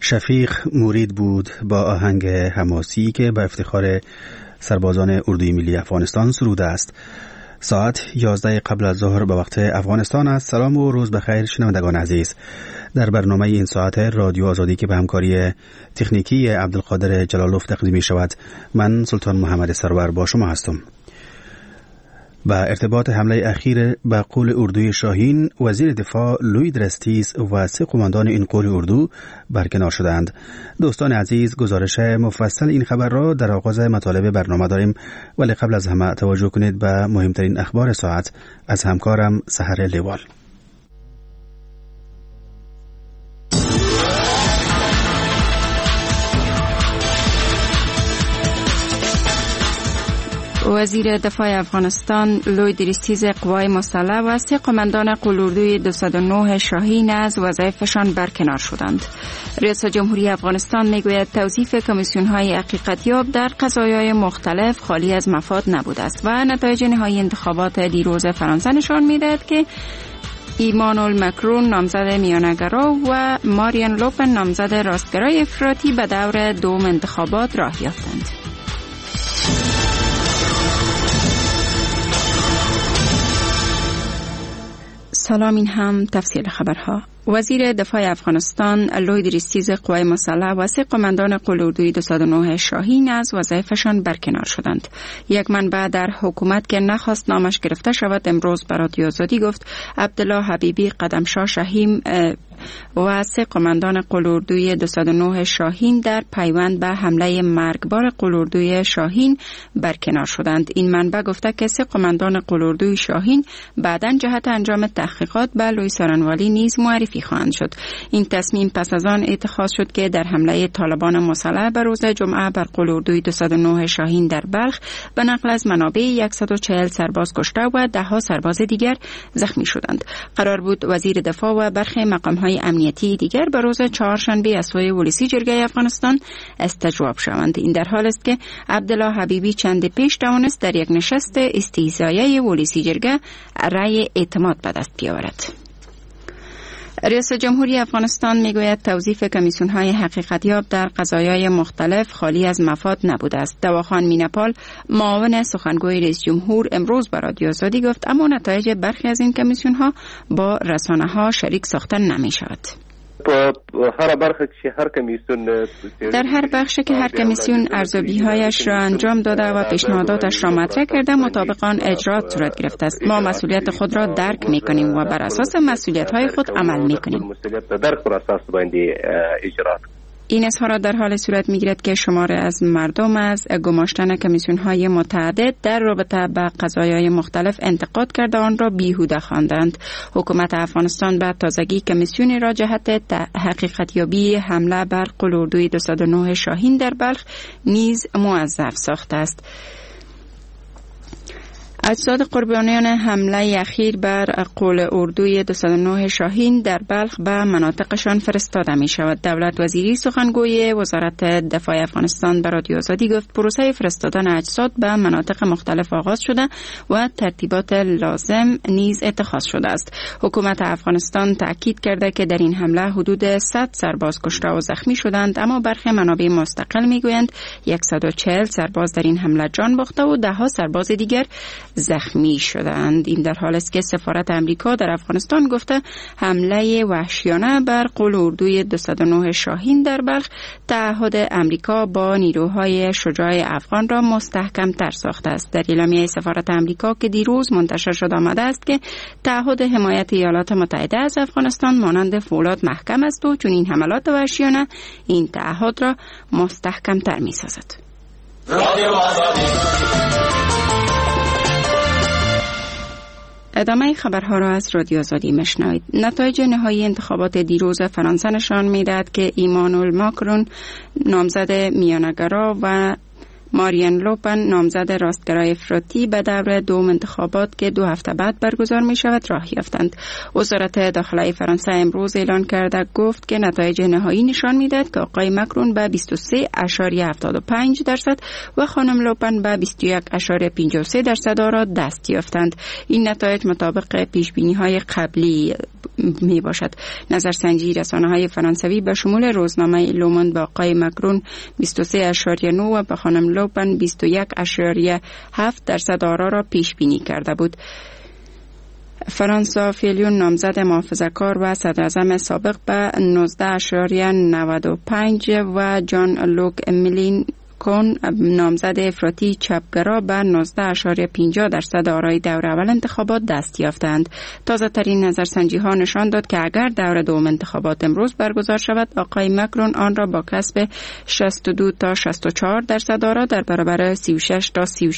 شفیق مورید بود با آهنگ حماسی که به افتخار سربازان اردوی ملی افغانستان سروده است. ساعت 11 قبل از ظهر به وقت افغانستان است. سلام و روز بخیر شنوندگان عزیز. در برنامه این ساعت رادیو آزادی که به همکاری تکنیکی عبدالقادر جلالوف تقدیم می شود، من سلطان محمد سرور با شما هستم. با ارتباط حمله اخیر به قول اردوی شاهین، وزیر دفاع لوید رستیس و 3 قماندان این قول اردو برکنار شدند. دوستان عزیز، گزارش مفصل این خبر را در آغاز مطالب برنامه داریم، ولی قبل از همه توجه کنید به مهمترین اخبار ساعت از همکارم سحر لیوال. وزیر دفاع افغانستان لوید رستیس قوای مسلح و 3 قماندان قول‌اردوی 209 شاهین از وظایفشان برکنار شدند. رئیس جمهوری افغانستان میگوید توصیف کمیسیون‌های حقیقتیاب در قضایای مختلف خالی از مفاد نبوده است و نتایج نهایی انتخابات دیروز فرانسه نشان می‌دهد که ایمانوئل مکرون نامزد میانه‌گرا و مارین لوپن نامزد راستگرای افراطی به دور دوم انتخابات راه یافتند. سلام، این هم تفصیل خبرها. وزیر دفاع افغانستان لوید رستیس قوای مسلح و 3 قماندان قول‌اردوی 209 شاهین از وظایفشان برکنار شدند. یک منبع در حکومت که نخواست نامش گرفته شود امروز به رادیو آزادی گفت عبدالله حبیبی قدمشاه شهیم و 3 قماندان قول‌اردوی 209 شاهین در پیوند به حمله مرگبار قول‌اردوی شاهین برکنار شدند. این منبع گفته که 3 قماندان قول‌اردوی شاهین بعداً جهت انجام تحقیقات به لوی سارنوالی نیز معرفی خواهند شد. این تصمیم پس از آن اتخاذ شد که در حمله طالبان مسلح به روز جمعه بر قول‌اردوی 209 شاهین در بلخ به نقل از منابع 140 سرباز کشته و 10 سرباز دیگر زخمی شدند. قرار بود وزیر دفاع و برخی مقام‌های امنیتی دیگر به روز چهارشنبه از سوی ولسی جرگه افغانستان استجواب شوند. این در حال است که عبدالله حبیبی چند پیش توانست در یک نشست استیضاحیه ولسی جرگه رأی اعتماد به دست بیاورد. رئیس جمهوری افغانستان میگوید توظیف کمیسیون‌های حقیقتیاب در قضایای مختلف خالی از مفاد نبوده است. دواخان مینپال معاون سخنگوی رئیس جمهور امروز به رادیو آزادی گفت اما نتایج برخی از این کمیسیون‌ها با رسانه‌ها شریک ساخته نمی‌شود. در هر بخشی که هر کمیسیون ارزیابی‌هایش را انجام داده و پیشنهاداتش را مطرح کرده مطابق آن اجرات صورت گرفته است. ما مسئولیت خود را درک می‌کنیم و بر اساس مسئولیت‌های خود عمل می‌کنیم. این اظهارات در حال صورت می‌گیرد که شماری از مردم از گماشتن کمیسیون‌های متعدد در رابطه با قضایای مختلف انتقاد کرده آن را بیهوده خواندند. حکومت افغانستان به تازگی کمیسیونی را جهت حقیقتیابی حمله بر قول‌اردوی 209 شاهین در بلخ نیز موظف ساخته است. اجساد قربانیان حمله اخیر بر قول‌اردوی 209 شاهین در بلخ به مناطقشان فرستاده می شود. دولت وزیری سخنگوی وزارت دفاع افغانستان به رادیو آزادی گفت پروسه فرستادن اجساد به مناطق مختلف آغاز شده و ترتیبات لازم نیز اتخاذ شده است. حکومت افغانستان تاکید کرده که در این حمله حدود 100 سرباز کشته و زخمی شدند، اما برخی منابع مستقل میگویند 140 سرباز در این حمله جان باخته و 10 سرباز دیگر زخمی شدند. این در حال است که سفارت امریکا در افغانستان گفته حمله وحشیانه بر قول‌اردوی 209 شاهین در بلخ تعهد امریکا با نیروهای شجاع افغان را مستحکم تر ساخته است. در اعلامیه سفارت امریکا که دیروز منتشر شده آمده است که تعهد حمایت ایالات متحده از افغانستان مانند فولاد محکم است و چون این حملات وحشیانه این تعهد را مستحکم تر می سازد. ادامه خبرها را از رادیو آزادی میشنوید. نتایج نهایی انتخابات دیروز فرانسه نشان میدهد که ایمانوئل ماکرون نامزد میانه‌گرا و مارین لوپن نامزد راستگرای افراطی به دور دوم انتخابات که 2 هفته بعد برگزار می شود راه یافتند. وزارت داخلی فرانسه امروز اعلان کرده گفت که نتایج نهایی نشان می دهد که آقای مکرون به 23.75% و خانم لوپن به 21.53% را دست یافتند. این نتایج مطابق پیش بینی های قبلی می باشد. نظرسنجی رسانه‌های فرانسوی به شمول روزنامه لوموند با آقای مکرون 23.9 و به خانم لوپن 21.7% آرا را پیش بینی کرده بود. فرانسوا فیلیون نامزد محافظه‌کار و صدراعظم سابق به 19.95 و جان لوک میلین کون نامزد افراطی چپگرا به 19.50% آرای دور اول انتخابات دست یافتند. تازه ترین نظرسنجی ها نشان داد که اگر دور دوم انتخابات امروز برگزار شود، آقای مکرون آن را با کسب 62 تا 64% آرا در برابر 36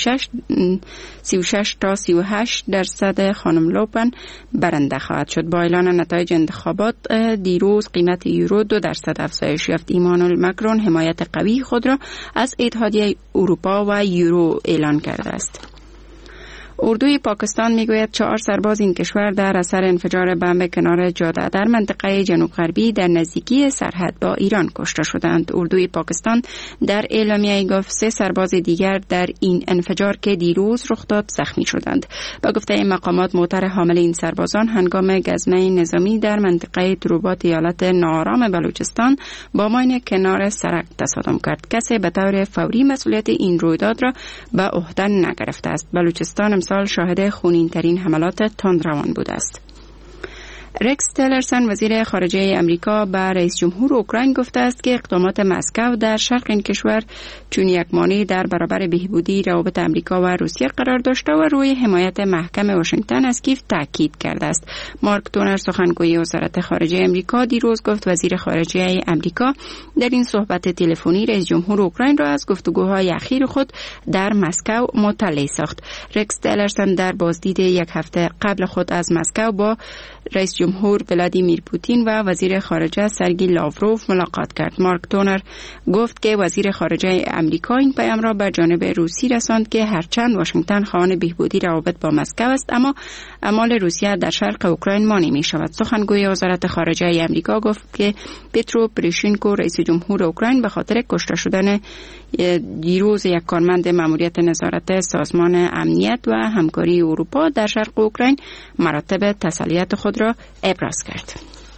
تا 38% خانم لوپن برنده خواهد شد. با اعلان نتایج انتخابات دیروز قیمت یورو 2% افزایش یافت. ایمانوئل مکرون حمایت قوی خود را از اتحادیه اروپا و یورو اعلان کرده است. اردوی پاکستان میگوید 4 سرباز این کشور در اثر انفجار بمب کنار جاده در منطقه جنوب غربی در نزدیکی سرحد با ایران کشته شدند. اردوی پاکستان در اعلامیه گفت 3 سرباز دیگر در این انفجار که دیروز رخ داد زخمی شدند. با گفته مقامات موتر حامل این سربازان هنگام گزمه نظامی در منطقه تروبات ایالت ناآرام بلوچستان با ماین کنار سرک تصادم کرد. کسی به طور فوری مسئولیت این رویداد را به عهده نگرفته است. بلوچستان سال شاهد خونین ترین حملات تندروان بوده است. رکس تیلرسون وزیر خارجه امریکا به رئیس جمهور اوکراین گفته است که اقدامات مسکو در شرق این کشور چون یک مانع در برابر بهبودی روابط امریکا و روسیه قرار داشته و روی حمایت محکم واشنگتن از کیف تاکید کرده است. مارک تونر سخنگوی وزارت خارجه امریکا دیروز گفت وزیر خارجه امریکا در این صحبت تلفنی رئیس جمهور اوکراین را از گفتگوهای اخیر خود در مسکو مطلع ساخت. رکس تیلرسون در بازدید یک هفته قبل خود از مسکو با رئیس جمهور ولادیمیر پوتین و وزیر خارجه سرگی لاوروف ملاقات کرد. مارک تونر گفت که وزیر خارجه امریکا این پیام را به جانب روسی رساند که هرچند واشنگتن خواهان بهبودی روابط با مسکو است، اما اعمال روسیه در شرق اوکراین مانع می شود. سخنگوی وزارت خارجه امریکا گفت که پترو پروشنکو رئیس جمهور اوکراین به خاطر کشته شدن دیروز یک کارمند ماموریت نظارت سازمان امنیت و همکاری اروپا در شرق اوکراین مراتب تسلیت خود را ابراز کرد.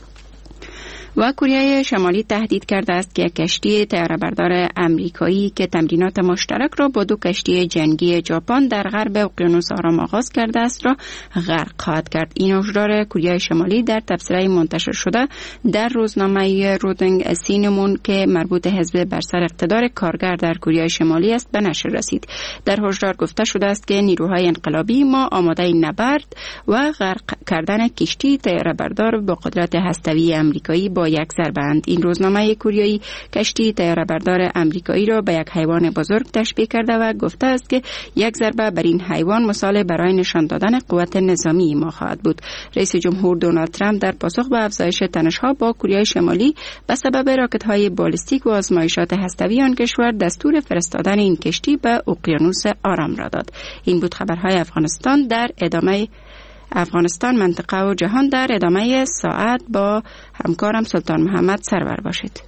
و کره شمالی تهدید کرده است که کشتی طیاره‌بردار آمریکایی که تمرینات مشترک را با 2 کشتی جنگی ژاپن در غرب اقیانوس آرام آغاز کرده است را غرق خواهد کرد. این هشدار کره شمالی در تبصره منتشر شده در روزنامه رودنگ سینمون که مربوط حزب بر سر اقتدار کارگر در کره شمالی است به نشر رسید. در هشدار گفته شده است که نیروهای انقلابی ما آماده نبرد و غرق کردن کشتی طیاره‌بردار با قدرت هسته‌ای آمریکایی با یک ضربند. این روزنامه کوریایی کشتی طیاره‌بردار آمریکایی را به یک حیوان بزرگ تشبیه کرده و گفته است که یک ضربه بر این حیوان مثال برای نشان دادن قوت نظامی ما خواهد بود. رئیس جمهور دونالد ترامپ در پاسخ به افزایش تنش‌ها با کره شمالی به سبب راکت‌های بالستیک و آزمایشات هسته‌ای آن کشور دستور فرستادن این کشتی به اقیانوس آرام را داد. این بود خبرهای افغانستان در ادامه افغانستان، منطقه و جهان در ادامه ساعت با همکارم سلطان محمد سرور باشید.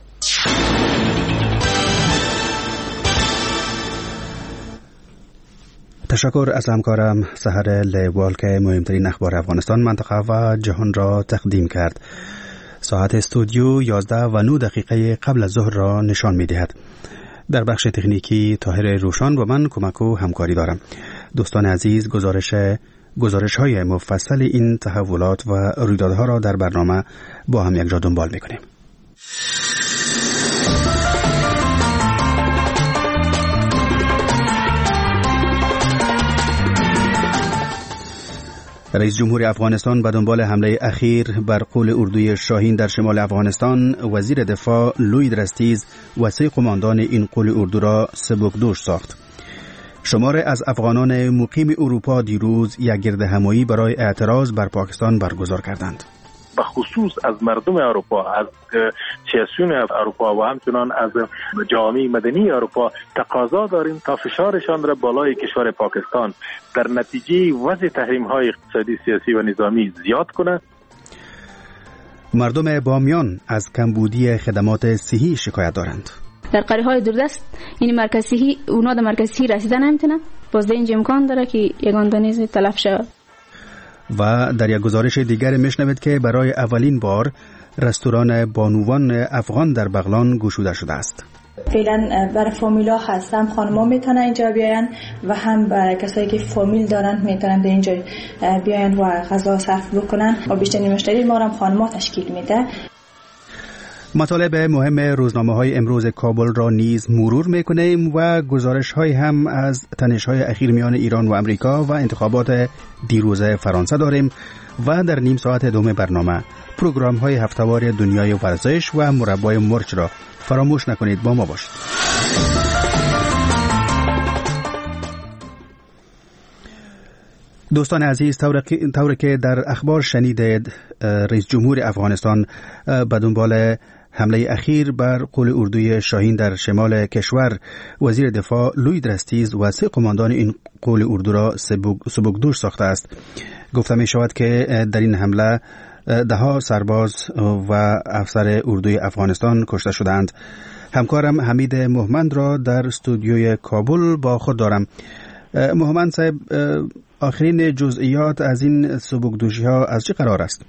تشکر از همکارم سحر لیوال که مهمترین اخبار افغانستان، منطقه و جهان را تقدیم کرد. ساعت استودیو 11:09 قبل از ظهر را نشان می دهد. در بخش تکنیکی طاهر روشان با من کمک و همکاری دارم. دوستان عزیز، گزارش های مفصل این تحولات و رویدادها را در برنامه با هم یک جا دنبال میکنیم. رئیس جمهور افغانستان به دنبال حمله اخیر بر قول اردوی شاهین در شمال افغانستان، وزیر دفاع لوید رستیز و 3 قماندان این قول اردو را سبکدوش ساخت. شمار از افغانان مقیم اروپا دیروز یک گردهمایی برای اعتراض بر پاکستان برگزار کردند. به خصوص از مردم اروپا، از سیاسیون اروپا و همچنان از جامعه مدنی اروپا تقاضا داریم تا فشارشان را بالای کشور پاکستان در نتیجه وضع تحریم‌های اقتصادی، سیاسی و نظامی زیاد کنند. مردم بامیان از کمبودی خدمات صحی شکایت دارند. در قریه‌های دوردست این مرکز صحی اونا در مرکز صحی رسیدن نمیتونن، باز اینجا امکان داره که یگان دانیز تلف شود. و در یک گزارش دیگر میشنوید که برای اولین بار رستوران بانوان افغان در بغلان گشوده شده است. فعلا برای فامیلا هست، هم خانم‌ها میتونن اینجا بیاین و هم برای کسایی که فامیل دارن میتونن به اینجا بیاین و غذا صرف بکنن و بیشترین مشتری ما هم خانم‌ها تشکیل میده. مطالب مهم روزنامه‌های امروز کابل را نیز مرور می‌کنیم و گزارش‌های هم از تنش‌های اخیر میان ایران و امریکا و انتخابات دیروز فرانسه داریم و در نیم ساعت دوم برنامه پروگرام‌های هفته‌وار دنیای ورزش و مربای مرچ را فراموش نکنید. با ما باشید. دوستان عزیز، طوری که در اخبار شنیدید، رئیس جمهور افغانستان به دنبال حمله اخیر بر قول اردوی شاهین در شمال کشور، وزیر دفاع لوید رستیز و 3 قماندان این قول اردو را سبکدوش ساخته است. گفته می شود که در این حمله 10 سرباز و افسر اردوی افغانستان کشته شدند. همکارم حمید محمد را در استودیوی کابل با خود دارم. محمد صاحب، آخرین جزئیات از این سبکدوشی ها از چه قرار است؟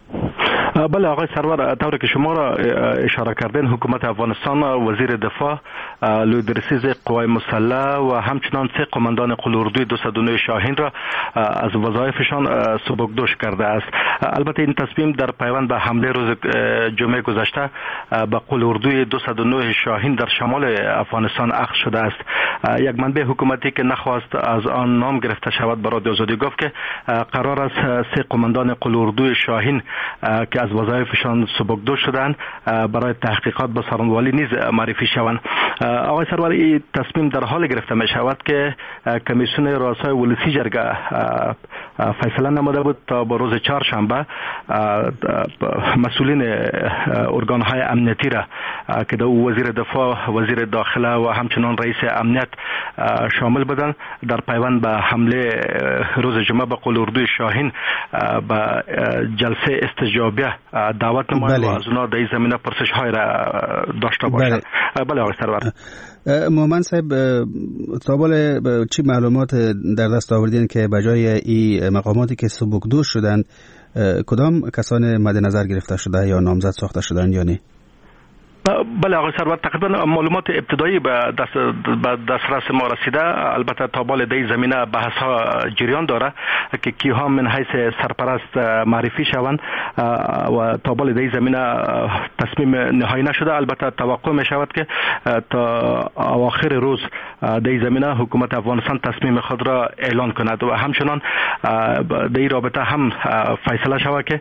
بله آقای سرور، طوری که شما را اشاره کردین، حکومت افغانستان وزیر دفاع لوید رستیز قوای مسلح و همچنان 3 قماندان قول اردوی 209 شاهین را از وظایفشان سبکدوش کرده است. البته این تصمیم در پیوند به حمله روز جمعه گذشته به قول اردوی 209 شاهین در شمال افغانستان اخذ شده است. یک منبع حکومتی که نخواست از آن نام گرفته شود به رادیو آزادی گفت که قرار است 3 قماندان قول اردوی شاهین که از وظایفشان سبکدوش شدند برای تحقیقات به سارنوالی نیز معرفی شوند. آقای سرور، این تصمیم در حال گرفته می شود که کمیسیون رؤسای ولسی جرگه فیصله نموده بود تا با روز چهارشنبه مسئولین ارگان‌های امنیتی را که در وزیر دفاع، وزیر داخله و همچنان رئیس امنیت شامل بدن در پیوند به حمله روز جمعه به قول اردوی شاهین به جلسه استجابیه دعوت نمایند و از اونا در این زمینه پرسش‌های را داشته باشند. بله آقای سرور. محمد صاحب، تابال چی معلومات در دست آوردین که بجای این مقاماتی که سبکدوش شدند کدام کسان مد نظر گرفته شده یا نامزد ساخته شدند یا نه؟ بله آقای سرور، تقریبا معلومات ابتدایی به دسترس ما رسیده. البته تابال در این زمینه بحث ها جریان داره که کیها من حیث سرپرست معرفی شوند و تابال در این زمینه تصمیم نهایی نشده. البته توقع می شود که تا اواخر روز در این زمینه حکومت افغانستان تصمیم خود را اعلان کند و همچنان در این رابطه هم فیصله شود که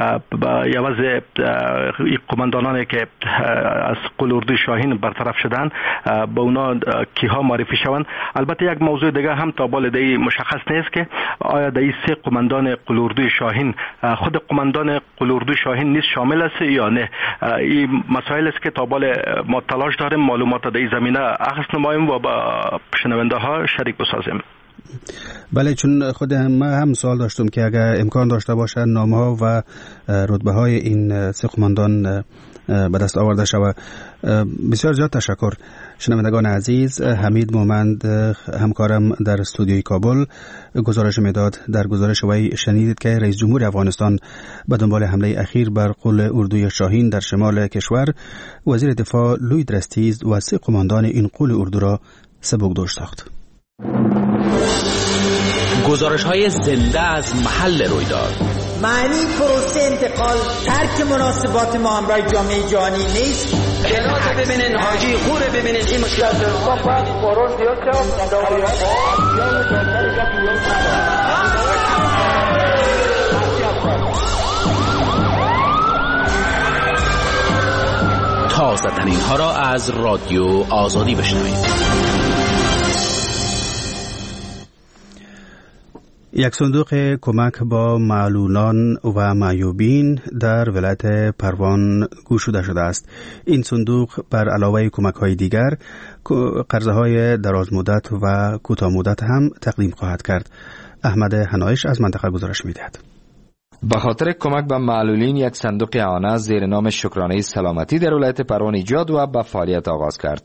یوز قماندانانی که از قول اردوی شاهین برطرف شدن به اونا کیها معرفی شوند. البته یک موضوع دیگه هم تا بال دی مشخص نیست که آیا در این 3 قماندان قول اردوی شاهین خود قماندان قول اردوی شاهین نیز شامل است یا نه. این مسائل است که تا بال ما تلاش داریم معلومات در این زمینه اخذ نماییم و با شنونده ها شریک بسازیم. بله، چون خود هم سوال داشتم که اگر امکان داشته باشه نام‌ها و رتبه‌های این 3 قماندان به دست آورده شود. بسیار زیاد تشکر. شنوندگان عزیز، حمید مومند همکارم در استودیوی کابل گزارش میداد. در گزارش وی شنیدید که رئیس جمهور افغانستان به دنبال حمله اخیر بر قول اردوی شاهین در شمال کشور، وزیر دفاع لوید رستیز و 3 قماندان این قول اردو را سبکدوش ساخت. گزارش‌های زنده از محل رویداد. معنی پروسه انتقال ترک مناسبات ما همراه جامعه جهانی نیست. جنازه ببینین، حاجی خوره ببینین، این مشکلات تازه ترین ها را از رادیو آزادی بشنوید. یک صندوق کمک با معلولان و معیوبین در ولایت پروان گشوده شده است. این صندوق بر علاوه کمک‌های دیگر قرضه‌های دراز مدت و کوتاه مدت هم تقدیم خواهد کرد. احمد حنایش از منطقه گزارش می‌دهد. به خاطر کمک به معلولین یک صندوق اعانه زیر نام شکرانه سلامتی در ولایت پروان ایجاد و به فعالیت آغاز کرد.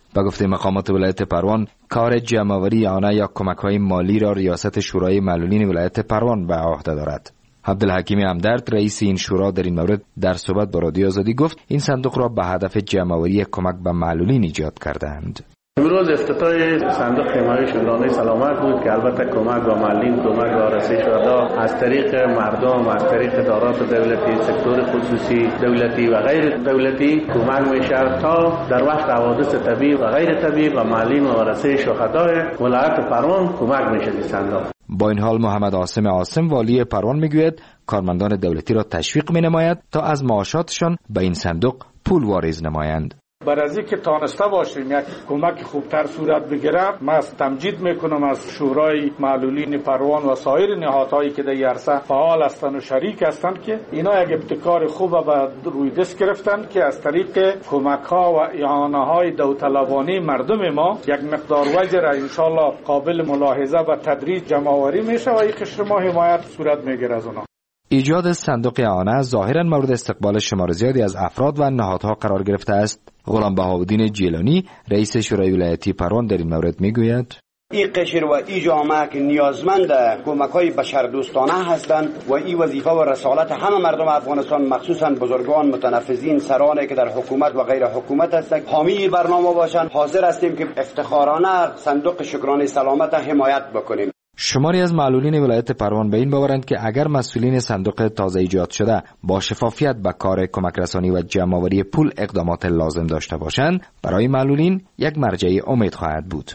به گفته مقامات ولایت پروان، کار جمع‌آوری آنها یا کمک‌های مالی را ریاست شورای معلولین ولایت پروان به عهده دارد. عبدالحکیم همدرد رئیس این شورا در این مورد در صحبت با رادیو آزادی گفت این صندوق را به هدف جمع‌آوری کمک به معلولین ایجاد کردند. امروز افتتاح صندوق حمایت شدگان سلامت بود که البته کمک به معلولین، کمک به رسای شهدا از طریق مردم، از طریق ادارات دولتی، سکتور خصوصی، دولتی و غیر دولتی کمک میشه تا در وقت حوادث طبیعی و غیر طبیعی و معلولین و رسای شهدای ولایت پروان کمک میشه این صندوق. با این حال محمد عاصم والی پروان میگوید کارمندان دولتی را تشویق مینماید تا از معاشاتشان به این صندوق پول واریز نمایند. بر از اینکه تانسته باشیم یک کمک خوبتر صورت بگیره، من تمجید میکنم از شورای معلولین پروان و سایر نهادهایی که در عرصه فعال هستند و شریک هستند که اینا یک ابتکار خوب به روی دست گرفتن که از طریق کمک ها و اعانه های داوطلبانه مردم ما یک مقدار وجه را ان شاء الله قابل ملاحظه و تدریج جمع آوری میشه و این قشر ما حمایت صورت میگیره از اونها. ایجاد صندوق اعانه ظاهرا مورد استقبال شمار زیادی از افراد و نهادها قرار گرفته است. غلام بهاءالدین جیلانی رئیس شورای ولایتی پروان در این مورد میگوید این قشر و این جامعه که نیازمند کمک‌های بشردوستانه هستند و این وظیفه و رسالت همه مردم افغانستان، مخصوصا بزرگان متنفذین، سرانی که در حکومت و غیر حکومت هستند، حامی برنامه باشند. حاضر هستیم که افتخارانه صندوق شکرانه سلامت حمایت بکنیم. شماری از معلولین ولایت پروان به این باورند که اگر مسئولین صندوق تازه ایجاد شده با شفافیت به کار کمک رسانی و جمع‌آوری پول اقدامات لازم داشته باشند، برای معلولین یک مرجع امید خواهد بود.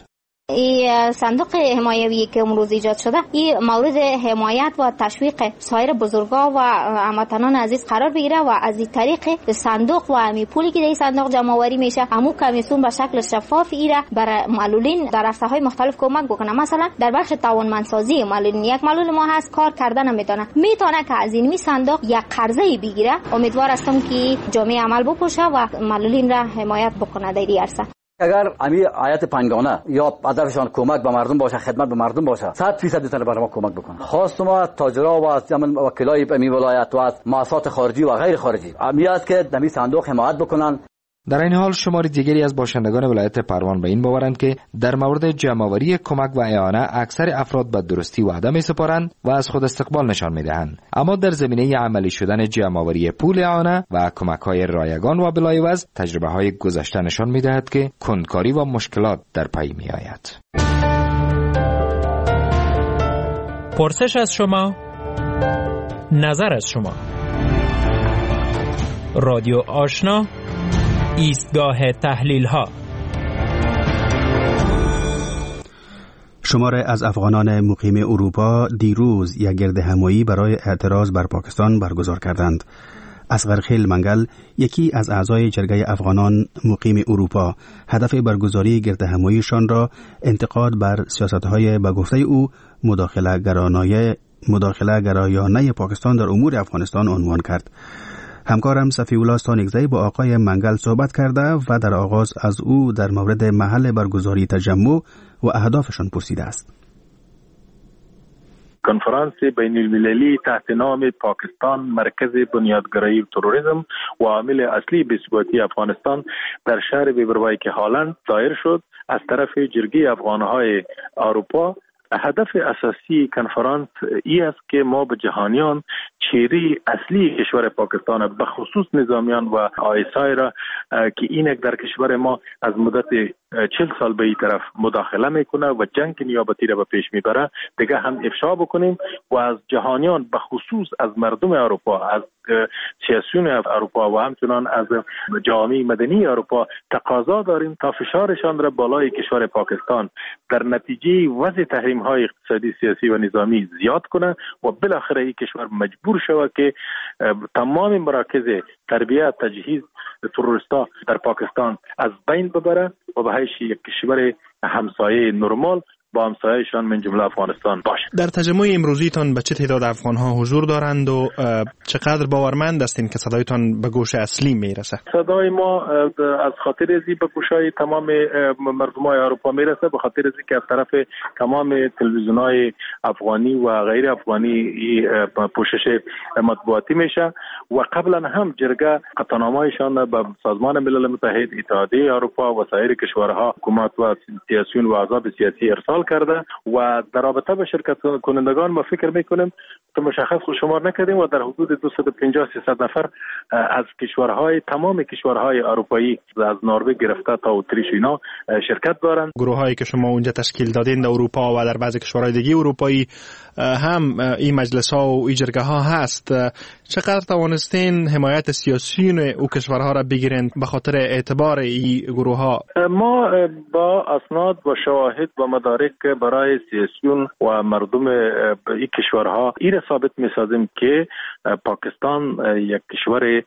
این صندوق حمایوی که امروز ایجاد شده این مورد حمایت و تشویق سایر بزرگا و هموطنان عزیز قرار بگیره و از این طریق صندوق و امی پولی که در این صندوق جمع آوری میشه همو کمیسیون به شکل شفاف ایره برای معلولین در عرصه‌های مختلف کمک بکنه. مثلا در بخش توانمندسازی معلولین یک معلول ما هست کار کردن نمیتونه که از این صندوق یک قرضه بگیره. امیدوار هستم که جامعه عمل بپوشه و معلولین را حمایت بکنه در این عرصه. اگر امی آیت پنگانه یا هدفشان کمک به مردم باشه، خدمت به مردم باشه، 100% میتونه برای ما کمک بکنه. خواست ما تاجرا و از وکلای امی ولایت و از مؤسسات خارجی و غیر خارجی امی است که در این صندوق حمایت بکنن. در این حال شمار دیگری از باشندگان ولایت پروان به این باورند که در مورد جمع‌آوری کمک و اعانه اکثر افراد به درستی وعده می‌سپارند و از خود استقبال نشان می‌دهند، اما در زمینه عملی شدن جمع‌آوری پول اعانه و کمک‌های رایگان و بلایوز تجربه‌های گذشته نشان می‌دهد که کندکاری و مشکلات در پی می‌آید. پرسش از شما، نظر از شما. رادیو آشنا، ایستگاه تحلیل ها. شماره از افغانان مقیم اروپا دیروز یک گرد همایی برای اعتراض بر پاکستان برگزار کردند. اصغر خیل منگل، یکی از اعضای جرگه افغانان مقیم اروپا، هدف برگزاری گرد هماییشان را انتقاد بر سیاست‌های به گفته او مداخله گرایانه پاکستان در امور افغانستان عنوان کرد. همکارم صفی‌الله ستانکزی با آقای منگل صحبت کرده و در آغاز از او در مورد محل برگزاری تجمع و اهدافشان پرسیده است. کنفرانس بین المللی تحت نام پاکستان مرکز بنیادگرایی و تروریسم و عامل اصلی بی‌ثباتی افغانستان در شهر بیبروایک هالند دایر شد از طرف جرگه افغانهای اروپا. هدف اساسی کنفرانس ای است که ما به جهانیان چهره اصلی کشور پاکستان به خصوص نظامیان و آیسای را که این در کشور ما از مدت 40 سال به این طرف مداخله میکنه و جنگ نیابتی را به پیش میبره دیگه هم افشا بکنیم و از جهانیان به خصوص از مردم اروپا، از سیاسیون اروپا و همچنان از جامعه مدنی اروپا تقاضا داریم تا فشارشان را بالای کشور پاکستان در نتیجه وضع تحریم های اقتصادی، سیاسی و نظامی زیاد کنه و بالاخره این کشور مجبور شود که تمام مراکز تربیت تجهیز تروریستا در پاکستان از بین ببره و به حیث یک کشور همسایه نرمال با همسایه‌شان من جمله افغانستان باشد. در تجمع امروزیتان به چه تعداد افغان‌ها حضور دارند و چقدر باورمند هستین که صدایتان به گوش اصلی میرسه؟ صدای ما از خاطر ازی به گوشای تمام مردمای اروپا میرسه، به خاطر ازی که از طرف تمام تلویزیون‌های افغانی و غیر افغانی پوشش مطبوعاتی میشه و قبلا هم جرگه قطعنامه‌شان به سازمان ملل متحد، اتحادیه اروپا و سایر کشورها حکومت و سیاسیون و احزاب سیاسی ارسال کرده و در رابطه با شرکت کنندگان ما فکر میکنیم که مشخص خود شمار نکردیم و در حدود 250-300 نفر از کشورهای تمام کشورهای اروپایی از نروژ گرفته تا اتریش اینا شرکت دارند. گروهایی که شما اونجا تشکیل دادین در اروپا و در بعضی کشورهای دیگه اروپایی هم این مجلس ها و این جرگه ها هست، چقدر توانستین حمایت سیاسیون او کشورها را بگیرین به خاطر اعتبار این گروه ها؟ ما با اسناد و شواهد و مدارک برای سیاسیون و مردم این کشورها این ثابت می‌سازیم که پاکستان یک کشور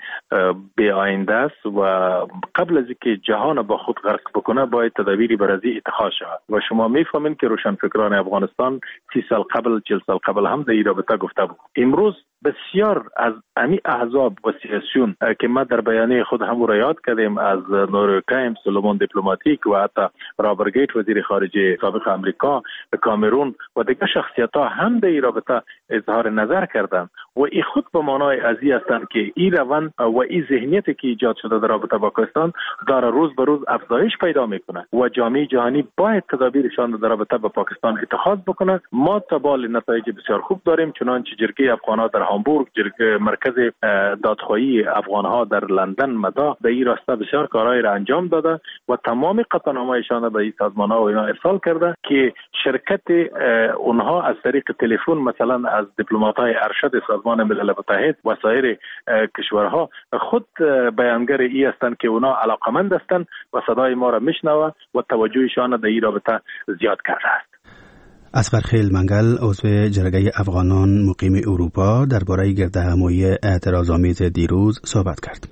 بی آینده است و قبل از اینکه جهان با خود غرق بکنه باید تدابیری برای اتخاذ شود و شما می‌فهمین که روشنفکران افغانستان 30 سال قبل 40 سال قبل هم در این رابطه گفته بود. امروز بسیار از امی احزاب و سیاسیون که ما در بیانیه خود هم را یاد کردیم، از نوروکایم، سلمون دیپلماتیک و حتی رابرت گیت وزیر خارجه سابق امریکا، کامرون و دیگر شخصیت‌ها هم در این رابطه اظهار نظر کردند و این خود به معنای ازی هستند که این روند و این ذهنیتی که ایجاد شده در رابطه با پاکستان داره روز به روز افزایش پیدا میکنه و جامعه جهانی باید تدابیرشان در رابطه با پاکستان اتخاذ بکنه. ما تبال نتایج بسیار خوب داریم، چنانچه جرگه افغان‌ها در هامبورگ، جرگه مرکز دادخواهی افغان‌ها در لندن مدا به این راسته بسیار کارهای را انجام داده و تمام قطعنامه‌شان به این سازمان‌ها و اینا ارسال کرده که شرکت اونها از طریق تلفن مثلا از دیپلمات‌های ارشد سازمان ملل متحد و سایر کشورها خود بیانگر ای هستند که اونا علاقمند هستند و صدای ما را میشنوه و توجهشان در این رابطه زیاد کرده است. اصغر خیل منگل عضو جرگه افغانان مقیم اروپا درباره گردهمایی اعتراض‌آمیز دیروز صحبت کرد.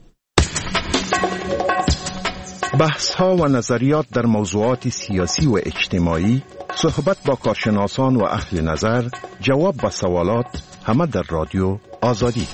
بحث‌ها و نظریات در موضوعات سیاسی و اجتماعی، صحبت با کارشناسان و اهل نظر، جواب به سوالات، همه در رادیو آزادی.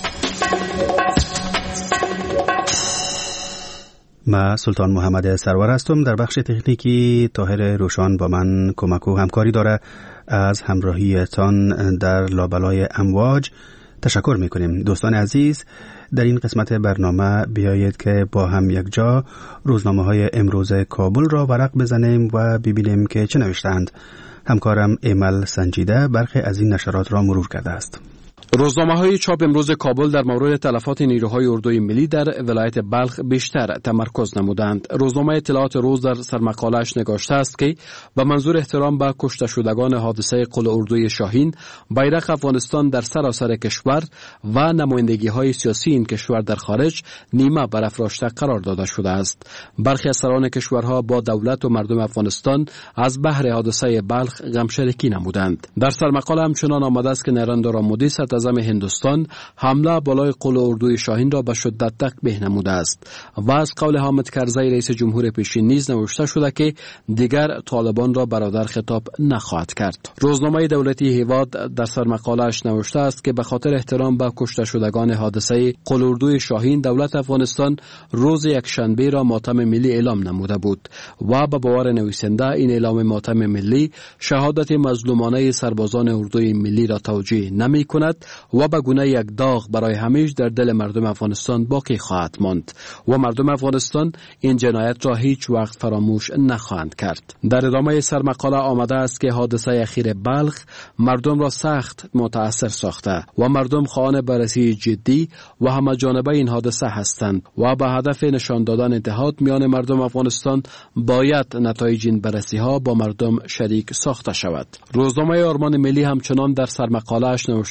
من سلطان محمد سرور هستم. در بخش تکنیکی طاهر روشان با من کمک و همکاری داره. از همراهیتان در لابلای امواج تشکر میکنیم. دوستان عزیز، در این قسمت برنامه بیایید که با هم یک جا روزنامه های امروز کابل را ورق بزنیم و ببینیم که چه نوشتند. همکارم ایمل سنجیده برخی از این نشرات را مرور کرده است. روزنامه‌های چاپ امروز کابل در مورد تلفات نیروهای اردوی ملی در ولایت بلخ بیشتر تمرکز نمودند. روزنامه اطلاعات روز در سرمقاله‌اش نگاشته است که به منظور احترام به کشته شدگان حادثه قل اردوی شاهین، بیرق افغانستان در سراسر کشور و نمایندگی‌های سیاسی این کشور در خارج نیمه برافراشته قرار داده شده است. برخی از سران کشورها با دولت و مردم افغانستان از بحر حادثه بلخ غمشریکی نمودند. در سرمقاله همچنان آمده است که نریندرا مودی صدراعظم هندوستان حمله بالای قل اردوی شاهین را به شدت تقبیح نموده است و از قول حامد کرزی رئیس جمهور پیشین نیز نوشته شده که دیگر طالبان را برادر خطاب نخواهد کرد. روزنامه دولتی هیواد در سرمقاله‌اش نوشته است که به خاطر احترام به کشته شدگان حادثه قل اردوی شاهین، دولت افغانستان روز یکشنبه را ماتم ملی اعلام نموده بود و به باور نویسنده این اعلام ماتم ملی شهادت مظلومانه سربازان اردوی ملی را توجیه نمی‌کند و به گونه یک داغ برای همیشه در دل مردم افغانستان باقی خواهد ماند و مردم افغانستان این جنایت را هیچ وقت فراموش نخواهند کرد. در ادامه سرمقاله آمده است که حادثه اخیر بلخ مردم را سخت متاثر ساخته و مردم خواهان بررسی جدی و همه جانبه این حادثه هستند و به هدف نشان دادن اتحاد میان مردم افغانستان باید نتایج این بررسی ها با مردم شریک ساخته شود. روزنامه آرمان ملی همچنان در سرمقاله‌اش نوشته است که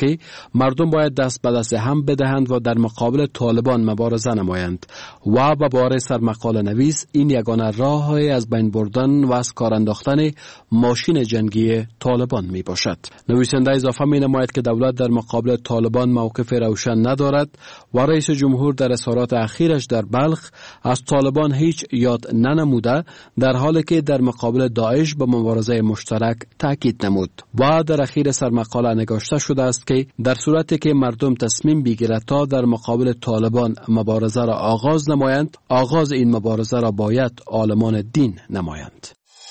که مردم باید دست به دست هم بدهند و در مقابل طالبان مبارزه نمایند و به باره سرمقاله نویس این یگانه راهی از بین بردن و از کار انداختن ماشین جنگی طالبان می باشد. نویسنده اضافه می نماید که دولت در مقابل طالبان موقف روشن ندارد و رئیس جمهور در اظهارات اخیرش در بلخ از طالبان هیچ یاد ننموده، در حالی که در مقابل داعش به مبارزه مشترک تاکید نمود. و در اخیر سرمقاله نگاشته شده است که در صورتی که مردم تصمیم بگیرد تا در مقابل طالبان مبارزه را آغاز نمایند، آغاز این مبارزه را باید عالمان دین نمایند.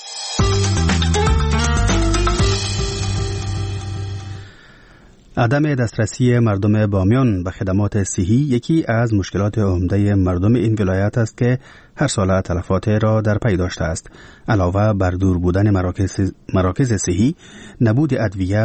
عدم دسترسی مردم بامیان به خدمات صحی یکی از مشکلات عمده مردم این ولایت است که هر ساله تلفات را در پی داشته است. علاوه بر دور بودن مراکز صحی، نبود ادویه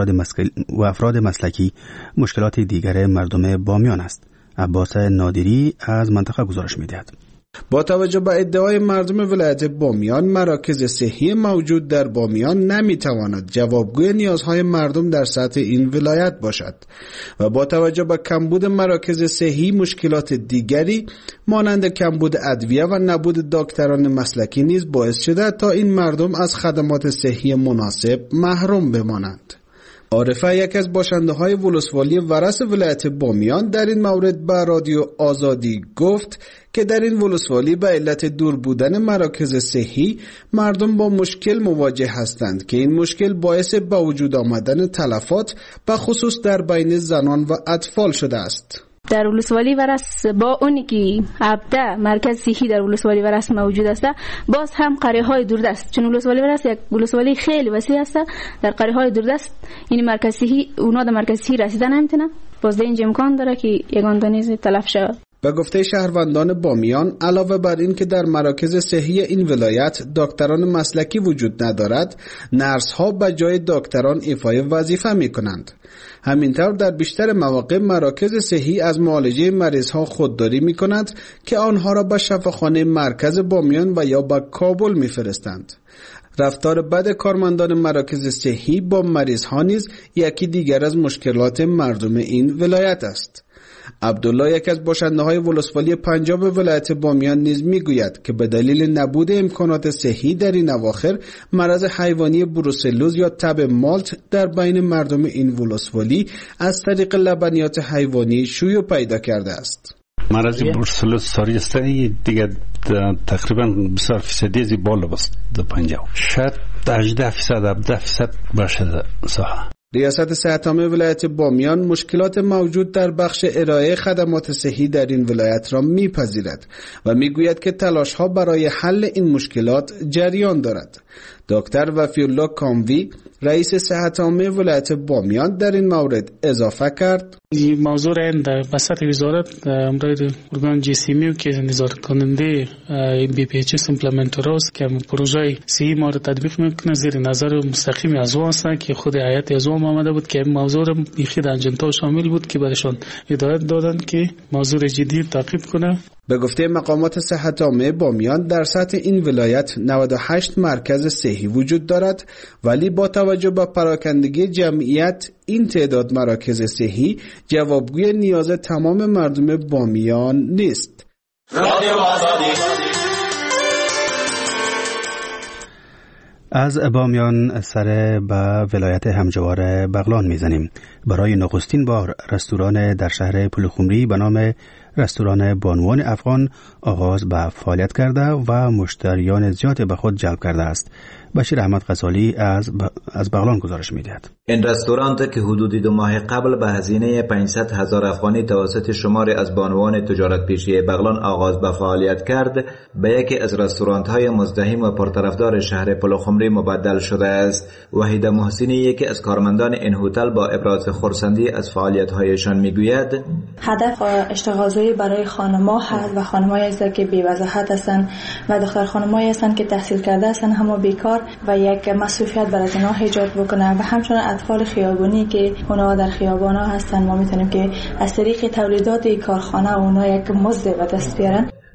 و افراد مسلکی مشکلات دیگر مردم بامیان است. عباس نادری از منطقه گزارش می‌دهد. با توجه به ادعای مردم ولایت بامیان، مراکز صحی موجود در بامیان نمیتواند جوابگوی نیازهای مردم در سطح این ولایت باشد و با توجه به کمبود مراکز صحی، مشکلات دیگری مانند کمبود ادویه و نبود دکتران مسلکی نیز باعث شده تا این مردم از خدمات صحی مناسب محروم بمانند. عارفه، یک از باشنده‌های ولسوالی ورس ولایت بامیان، در این مورد به رادیو آزادی گفت که در این ولسوالی به علت دور بودن مراکز صحی مردم با مشکل مواجه هستند که این مشکل باعث به وجود آمدن تلفات به خصوص در بین زنان و اطفال شده است. در ولسوالی ورس با اونی که 17 مرکز صحی در ولسوالی ورس موجود است، باز هم قریه‌های دوردست، چون ولسوالی ورس یک ولسوالی خیلی وسیع است، در قریه‌های دوردست این مرکز صحی اونا در مرکز صحی رسیدن نمیتونن، باز این امکان داره که یگان دانیز تلف شود. به گفته شهروندان بامیان، علاوه بر این که در مراکز صحی این ولایت دکتران مسلکی وجود ندارد، نرس ها به جای دکتران ایفای وظیفه می کنند. همینطور در بیشتر مواقع مراکز صحی از معالجه مریض ها خودداری می کنند که آنها را به شفاخانه مرکز بامیان و یا به کابل می فرستند. رفتار بد کارمندان مراکز صحی با مریض ها نیز یکی دیگر از مشکلات مردم این ولایت است. عبدالله، یک از باشنده‌های ولسوالی پنجاب ولایت بامیان، نیز میگوید که به دلیل نبود امکانات صحی در این اواخر مرض حیوانی بروسلوز یا تب مالت در بین مردم این ولسوالی از طریق لبنیات حیوانی شیوع پیدا کرده است. مرض بروسلوز ساری است دیگه تقریبا بسیار فیصدی بالا است در پنجاب، شاید 18% باشه ساحه. ریاست صحت عامه ولایت بامیان مشکلات موجود در بخش ارائه خدمات صحی در این ولایت را میپذیرد و میگوید که تلاش‌ها برای حل این مشکلات جریان دارد. دکتر وفی‌الله کاموی، رئیس صحت عامه ولایت بامیان، در این مورد اضافه کرد: این موضوع را در وسط وزارت امروز ارگان جسیمی که نظارت کننده BPHS ایمپلمنتور است که پروژه صحی ما را تطبیق میکنه، زیر نظر مستقیم از او هستند که خود هیئت از او آمده بود که موضوع را بیخی در اجندا شامل بود که برایشان هدایت دادند که موضوع جدی تعقیب کنه. به گفته مقامات صحت عامه بامیان، در سطح این ولایت 98 مرکز صحی وجود دارد، ولی با توجه به پراکندگی جمعیت این تعداد مراکز صحی جوابگوی نیاز تمام مردم بامیان نیست. رادیو آزادی. از بامیان سر به ولایت همجوار بغلان میزنیم. برای نخستین بار رستوران در شهر پلخمری به نام رستوران بانوان افغان آغاز به فعالیت کرده و مشتریان زیاد به خود جلب کرده است. بشیر احمد غزالی از بغلان گزارش می‌دهد. این رستوران که حدود 2 ماه قبل به هزینه 500,000 افغانی توسط شماری از بانوان تجارت پیشی بغلان آغاز به فعالیت کرد، به یکی از رستوران‌های مزدحم و پرطرفدار شهر پلخمری مبدل شده است. وحیده محسنی، یکی از کارمندان این هتل، با ابراز خرسندی از فعالیت‌هایشان میگوید: هدف اشتغالزایی برای خانم‌ها هست و خانم‌هایی هستند که بی‌وضاحت هستند و دختر خانم‌هایی هستند که تحصیل کرده هستند اما بیکار و یک مسئولیت برای اونها ایجاد بکنه و همچنین اطفال خیابانی که اونها در خیابان‌ها هستند. ما می‌تونیم که از طریق تولیدات کارخانه اونها یک مزد به دست بیارن.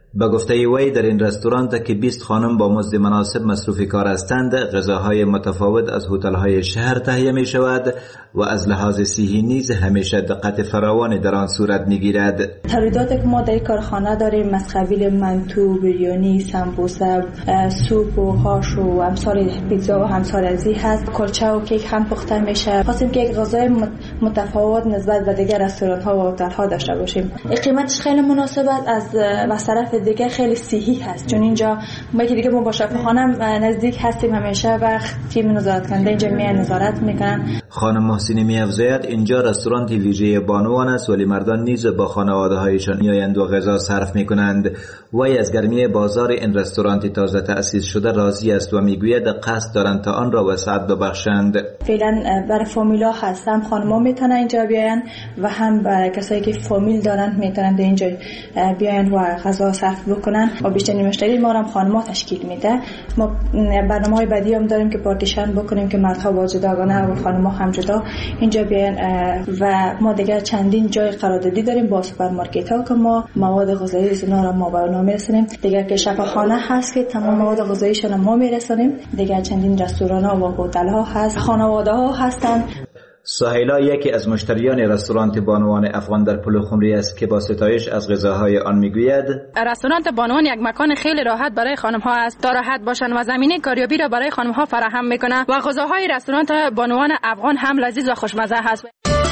به گفته وی در این رستوران که 20 خانم با مزد مناسب مصروف کار هستند، غذاهای متفاوت از هتل‌های شهر تهیه می شود و از لحاظ صحی نیز همیشه دقت فراوانی در آن صورت می گیرد. تولیداتی که ما در کارخانه داریم از قبیل منتو، بریانی، سمبوسه، سوپ و هاش و امثال پیتزا و همسال ازی هست. کلچه و کیک هم پخته میشه. خواستیم که یک غذای متفاوت نسبت به دیگر رستوران‌ها و هتل‌ها داشته باشیم. قیمتش خیلی مناسب است، از طرف دیگه خیلی صحی هست، چون اینجا ما که دیگه ما با شفاخانه نزدیک هستیم، همیشه وقت تیم نظارت کننده اینجا میان نظارت میکنن. خانم محسنی می‌افزاید اینجا رستوران ویژه بانوان است، ولی مردان نیز با خانواده‌هایشان میآیند و غذا صرف میکنند. وی از گرمی بازار این رستوران تازه تأسیس شده راضی است و میگوید قصد دارند تا آن را وسعت ببخشند. فعلا برای فامیلا هست، هم خانم‌ها میتونن اینجا بیاین و هم برای کسایی که فامیل دارن میتونن در اینجا بیاین و غذا صرف بکنن و بیشترین مشتری ما هم خانم‌ها تشکیل میده. ما برنامه‌های بعدی هم داریم که پارتیشن بکنیم که مردها با جداگانه و خانم‌ها هم جدا اینجا بیاین و ما دیگه چندین جای قراردادی داریم با سوپرمارکت‌ها که ما مواد غذایی زنا را ما به اونها میرسونیم. دیگه که شفاخانه هست که تمام مواد غذاییشون ما میرسونیم. دیگه چندین رستوران‌ها و هتل‌ها هست، خانواده‌ها هستن. سهیلا یکی از مشتریان رستوران بانوان افغان در پلخمری است که با ستایش از غذاهای آن میگوید رستوران بانوان یک مکان خیلی راحت برای خانم‌ها است تا راحت باشن و زمینه کاریابی را برای خانم‌ها فراهم میکنه و غذاهای رستوران بانوان افغان هم لذیذ و خوشمزه هست.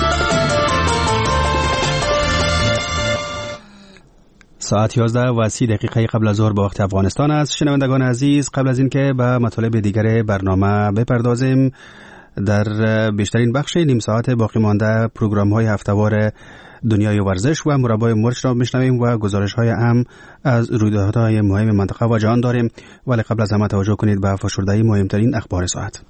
ساعت 11:30 قبل از ظهر به وقت افغانستان است. شنوندگان عزیز، قبل از اینکه به مطالب دیگر برنامه بپردازیم، در بیشترین بخش نیم ساعت باقی مانده پروگرام‌های هفته‌وار دنیای ورزش و مربای مرچ را میشنویم و گزارش‌های اهم از رویدادهای مهم منطقه و جهان داریم. ولی قبل از همه توجه کنید به فشرده‌ی مهمترین اخبار ساعت.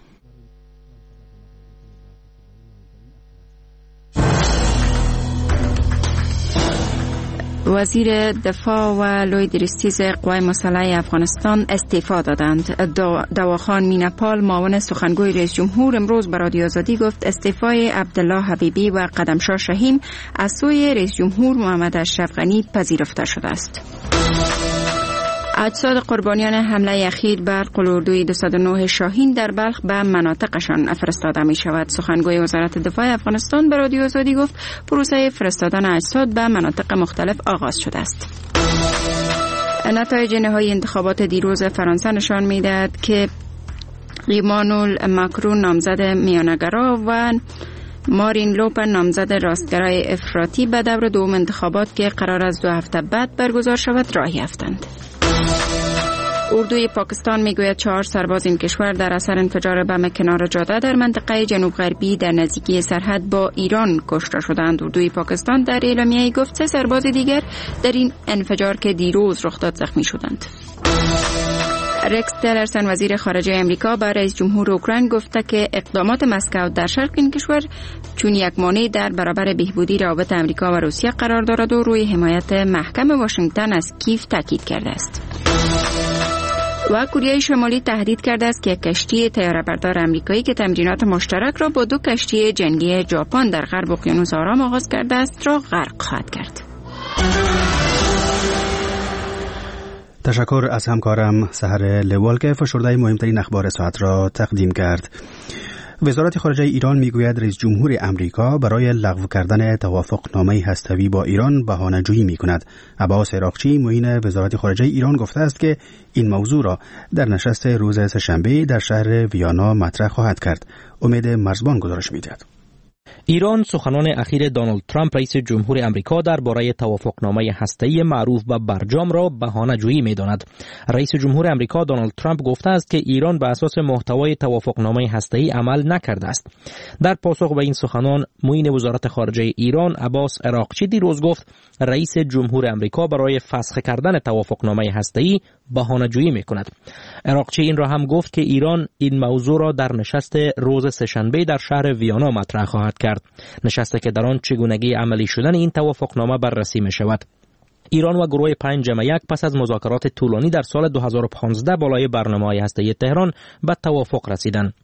وزیر دفاع و لوی درستیز قوای مسلح افغانستان استعفا دادند. دواخان مینپال معاون سخنگوی رئیس جمهور امروز به رادیو آزادی گفت استعفای عبدالله حبیبی و قدمشاه شهیم از سوی رئیس جمهور محمد اشرف غنی پذیرفته شده است. اجساد قربانیان حمله اخیر بر قلاردوی 209 شاهین در بلخ به مناطقشان فرستاده می شود. سخنگوی وزارت دفاع افغانستان به رادیو آزادی گفت پروسه فرستادن اجساد به مناطق مختلف آغاز شده است. نتایج نهایی انتخابات دیروز فرانسه نشان می دهد که ایمانوئل ماکرون نامزد میانگرا و مارین لوپن نامزد راستگرای افراطی به دور دوم انتخابات که قرار است 2 هفته بعد برگزار شود راه یافتند. اردوی پاکستان میگوید 4 سرباز این کشور در اثر انفجار بم کنار جاده در منطقه جنوب غربی در نزدیکی سرحد با ایران کشته شدند. اردوی پاکستان در اعلامیه‌ای گفت 3 سرباز دیگر در این انفجار که دیروز رخ داد زخمی شدند. رکس تیلرسن وزیر خارجه امریکا به رئیس جمهور اوکراین گفته که اقدامات مسکو در شرق این کشور چون یک مانع در برابر بهبودی روابط امریکا و روسیه قرار دارد و روی حمایت محکم واشنگتن از کیف تاکید کرده است. و کره شمالی تهدید کرده است که یک کشتی طیاره‌بردار آمریکایی که تمرینات مشترک را با 2 کشتی جنگی ژاپن در غرب اقیانوس آرام آغاز کرده است را غرق خواهد کرد. تشکر از همکارم سحر لوال که فشرده مهمترین اخبار ساعت را تقدیم کرد. وزارت خارجه ایران میگوید رئیس جمهور امریکا برای لغو کردن توافقنامه هسته‌ای با ایران بهانه‌جویی می‌کند. عباس عراقچی معین وزارت خارجه ایران گفته است که این موضوع را در نشست روز سه‌شنبه در شهر ویانا مطرح خواهد کرد. امید مرزبان گزارش می‌دهد. ایران سخنان اخیر دونالد ترامپ رئیس جمهور امریکا درباره توافقنامه هسته‌ای معروف به برجام را بهانه‌جویی می‌داند. رئیس جمهور امریکا دونالد ترامپ گفته است که ایران بر اساس محتوای توافقنامه هسته‌ای عمل نکرده است. در پاسخ به این سخنان معین وزارت خارجه ایران عباس عراقچی دیروز گفت رئیس جمهور امریکا برای فسخ کردن توافقنامه هسته‌ای بهانه‌جویی می‌کند. عراقچی این را هم گفت که ایران این موضوع را در نشست روز سه‌شنبه در شهر ویانا مطرح خواهد کرد. نشسته که در آن چگونگی عملی شدن این توافقنامه بررسی می شود. ایران و گروه 5+1 پس از مذاکرات طولانی در سال 2015 بالای برنامه‌های هسته‌ای تهران به توافق رسیدند.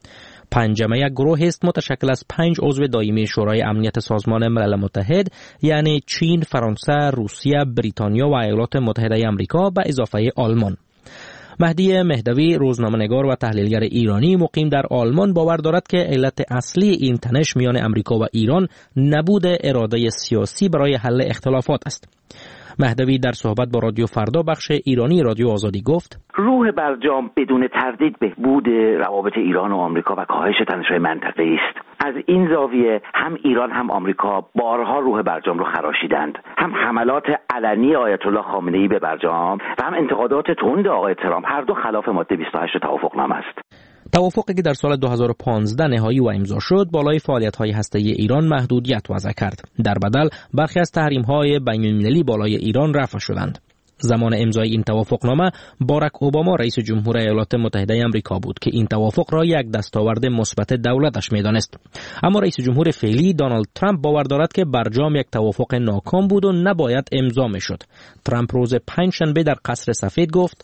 پنجمه یک گروه است متشکل از 5 عضو دائمی شورای امنیت سازمان ملل متحد، یعنی چین، فرانسه، روسیه، بریتانیا و ایالات متحده آمریکا به اضافه آلمان. مهدی مهدوی، روزنامه‌نگار و تحلیلگر ایرانی مقیم در آلمان، باور دارد که علت اصلی این تنش میان امریکا و ایران نبود اراده سیاسی برای حل اختلافات است. مهدوی در صحبت با رادیو فردا بخش ایرانی رادیو آزادی گفت: روح برجام بدون تردید بهبود روابط ایران و آمریکا و کاهش تنش‌های منطقه‌ای است. از این زاویه هم ایران هم آمریکا بارها روح برجام رو خراشیدند. هم حملات علنی آیت الله خامنه‌ای به برجام و هم انتقادات تند آقای ترامپ، هر دو خلاف ماده 28 توافقنامه است. توافقی که در سال 2015 نهایی و امضا شد، بالای فعالیت‌های هسته‌ای ایران محدودیت وضع کرد. در بدل برخی از تحریم‌های بین‌المللی بالای ایران رفع شدند. زمان امضای این توافقنامه، باراک اوباما رئیس جمهور ایالات متحده آمریکا بود که این توافق را یک دستاورد مثبت دولتش می‌دانست. اما رئیس جمهور فعلی دونالد ترامپ باور دارد که برجام یک توافق ناکام بود و نباید امضا می‌شد. ترامپ روز پنجشنبه در قصر سفید گفت: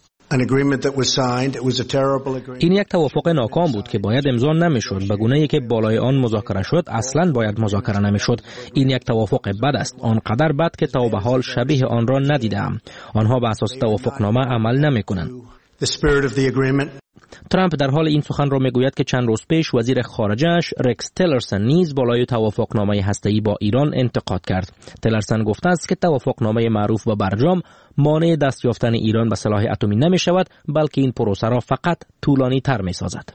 این یک توافق ناکام بود که باید امضا نمیشد. به گونه‌ای که بالای آن مذاکره شد اصلاً باید مذاکره نمیشد. این یک توافق بد است، آنقدر بد که تا به حال شبیه آن را ندیدم. آنها به اساس توافقنامه عمل نمیکنند. ترامپ در حال این سخن را میگوید که چند روز پیش وزیر خارجه‌اش رکس تیلرسن نیز بالای توافقنامه هسته‌ای با ایران انتقاد کرد. تیلرسن گفته است که توافقنامه معروف به برجام مانع دست یافتن ایران به سلاح اتمی نمی شود، بلکه این پروسه را فقط طولانی تر می سازد.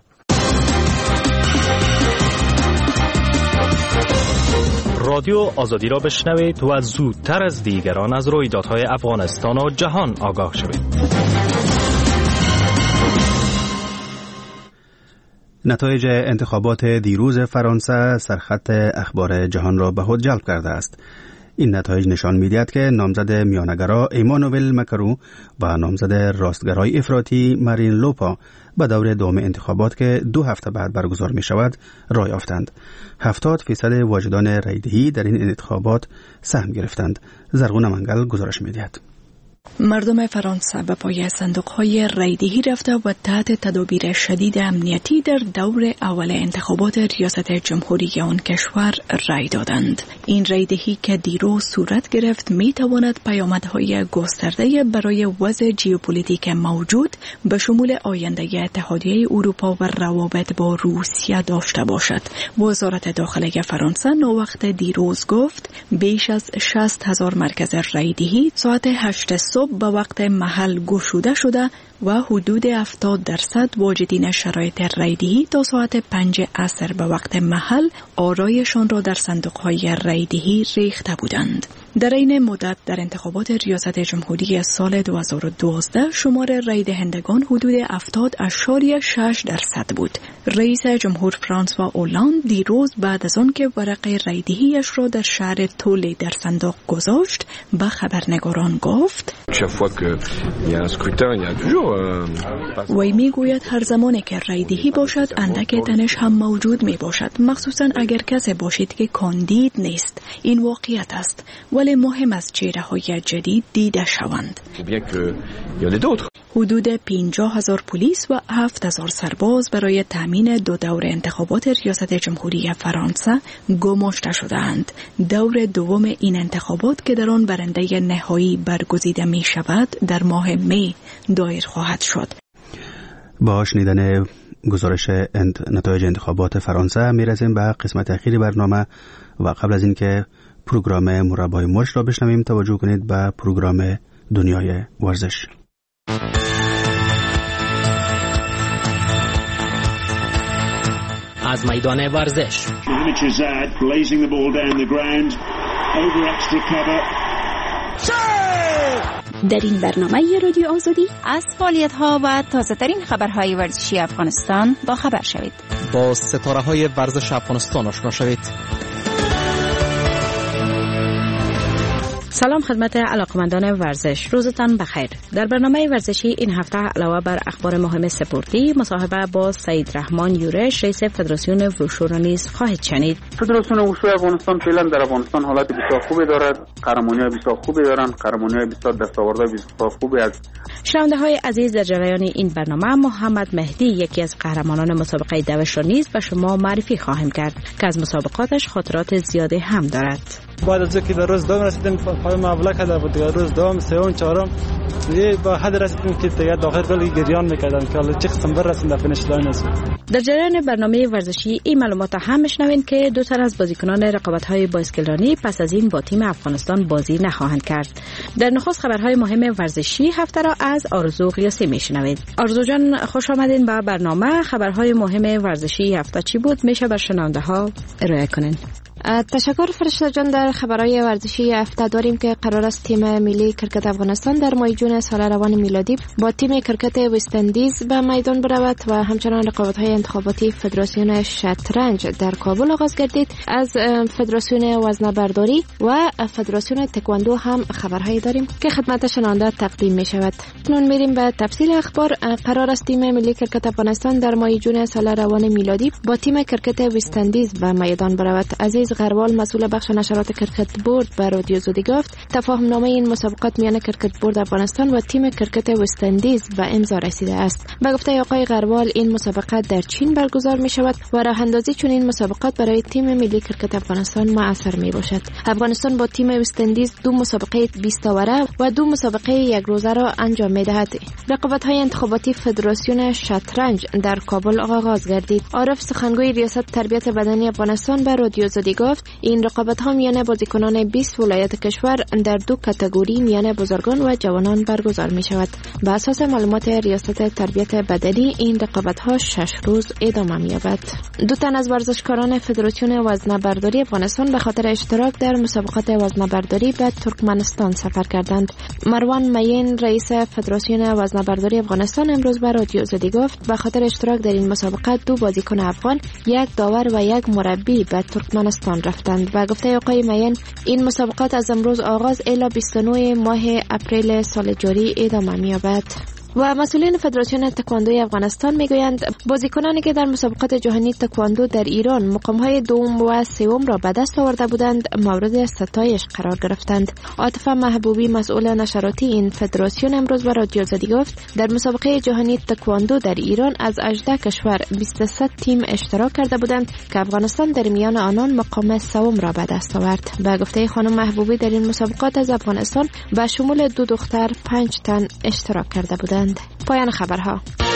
رادیو آزادی را بشنوید و زودتر از دیگران از رویدادهای افغانستان و جهان آگاه شوید. نتایج انتخابات دیروز فرانسه سرخط اخبار جهان را به خود جلب کرده است. این نتایج نشان می‌دهد که نامزد میانه‌گرا ایمانوئل مکرون و نامزد راستگرای افراطی مارین لوپا به دور دوم انتخابات که 2 هفته بعد برگزار می شود رای یافتند. 70% واجدان رایدهی در این انتخابات سهم گرفتند. زرغون منگل گزارش می‌دهد. مردم فرانسه به پای صندوق‌های رایدهی رفته و تحت تدابیر شدید امنیتی در دور اول انتخابات ریاست جمهوری آن کشور رای دادند. این رایدهی که دیروز صورت گرفت می‌تواند پیامدهای گسترده برای وضع ژئوپلیتیک موجود به شمول آینده اتحادیه اروپا و روابط با روسیه داشته باشد. وزارت داخله فرانسه نووقت دیروز گفت بیش از 60,000 مرکز رایدهی ساعت 8 صبح به وقت محل گشوده شده و حدود 70% واجدین شرایط رایدهی تا ساعت 5 عصر به وقت محل آرایشان را در صندوق‌های رایدهی ریخته بودند. در این مدت در انتخابات ریاست جمهوری سال 2012 شمار رای دهندگان حدود 70.6% بود. رئیس جمهور فرانسوا اولاند دیروز بعد از آن که ورق رایدهیش را در شهر تولی در صندوق گذاشت به خبرنگاران گفت: وی میگوید هر زمانی که رایدهی باشد اندک تنش هم موجود می باشد، مخصوصا اگر کسی باشید که کاندید نیست. این واقعیت است، ولی مهم است چهره‌های جدید دیده شوند. حدود 50,000 پلیس و 7,000 سرباز برای تامین 2 دور انتخابات ریاست جمهوری فرانسه گماشته شدند. دور دوم این انتخابات که در آن برنده نهایی برگزیده می شود در ماه می دایر خواهد شد. با شنیدن گزارش نتایج انتخابات فرانسه می رسیم به قسمت اخیری برنامه و قبل از اینکه پروگرام مربای مشت را بشنویم توجه کنید به پروگرام دنیای ورزش. از میدان ورزش در این برنامه رادیو آزادی از فعالیت‌ها و تازه‌ترین خبرهای ورزشی افغانستان با خبر شوید. با ستاره‌های ورزش افغانستان آشنا شوید. سلام خدمت علاقمندان ورزش، روزتان بخیر. در برنامه ورزشی این هفته علاوه بر اخبار مهم سپورتی، مصاحبه با سید رحمان یورش رئیس فدراسیون وشو را نیز خواهید شنید. فدراسیون وشو افغانستان فعلا در افغانستان حالت بسیار خوبی دارد، قهرمانی‌های بسیار خوبی دارند، قهرمانی‌های بسیار دستاوردهای بسیار خوبی از شنونده‌های عزیز، در جریان این برنامه محمد مهدی یکی از قهرمانان مسابقه دوش را نیز به شما معرفی خواهیم کرد که از مسابقاتش خاطرات زیادی هم دارد. بعد از اینکه در روز دوم رسیدیم پای مبلغ کرده بود، در روز دوم سوم چهارم دیگه با حد رسیدیم که دیگه داخل گل گریان میکردن که حالا چه قسم بر رسیدیم به فینیش لاین است. در جریان برنامه ورزشی این معلومات هم میشنوید که دو تن از بازیکنان رقابت‌های بایسکلرانی پس از این با تیم افغانستان بازی نخواهند کرد. در نخست خبرهای مهم ورزشی هفته را از آرزو قیاسی میشنوید. آرزو جان خوش آمدین به برنامه. خبرهای مهم ورزشی هفته چی بود؟ میشه بر شنونده ارائه کنین. تشکر فرشته جان. در خبرهای ورزشی هفته داریم که قرار است تیم ملی کرکت افغانستان در ماه جون سال روان میلادی با تیم کرکت وست اندیز به میدان برود و همچنان رقابت‌های انتخاباتی فدراسیون شطرنج در کابل آغاز گردید. از فدراسیون وزنه‌برداری و فدراسیون تکواندو هم خبرهایی داریم که خدمت شنونده تقدیم می شود. نون میریم به تفصیل اخبار. قرار است تیم ملی کرکت افغانستان در ماه جون سال روان میلادی با تیم کرکت وست اندیز به میدان برود. عزیز غروال مسئول بخش نشرات کرکت بورد به رادیو زودی گفت تفاهم نامه این مسابقات میان کرکت بورد افغانستان و تیم کرکت وست اندیز به امضا رسیده است. به گفته آقای غروال این مسابقات در چین برگزار می شود و راه اندازی چون این مسابقات برای تیم ملی کرکت افغانستان مؤثر می باشد. افغانستان با تیم وست اندیز 2 مسابقه 20 اوره و 2 مسابقه یک روزه را انجام می دهد. رقابت های انتخاباتی فدراسیون شطرنج در کابل آغاز گردید. عارف سخنگوی ریاست تربیت بدنی افغانستان به رادیو زودی گفت این رقابت ها میان بازیکنان 20 ولایت کشور در 2 کاتگوری میان بزرگان و جوانان برگزار می شود. به اساس معلومات ریاست تربیت بدنی این رقابت ها 6 روز ادامه می یابد. 2 تن از ورزشکاران فدراسیون وزنه‌برداری افغانستان به خاطر اشتراک در مسابقات وزنه‌برداری به ترکمنستان سفر کردند. مروان معین رئیس فدراسیون وزنه‌برداری افغانستان امروز به رادیو زدی گفت به خاطر اشتراک در این مسابقات 2 بازیکن افغان، 1 داور و 1 مربی به ترکمنستان رفتند. و گفته آقای معین این مسابقات از امروز آغاز الی 29 ماه اپریل سال جاری ادامه می‌یابد. و مسئولین فدراسیون تکواندوی افغانستان میگویند بازیکنانی که در مسابقات جهانی تکواندو در ایران مقام‌های 2 و 3 را به دست آورده بودند مورد ستایش قرار گرفتند. عاطفه محبوبی مسئول نشراتی این فدراسیون امروز به رادیو زدی گفت در مسابقه جهانی تکواندو در ایران از 18 کشور 23 تیم اشتراک کرده بودند که افغانستان در میان آنان مقام 3 را به دست آورد. به گفته خانم محبوبی در این مسابقات از افغانستان به شمول 2 دختر 5 تن اشتراک کرده بودند. پایان خبرها.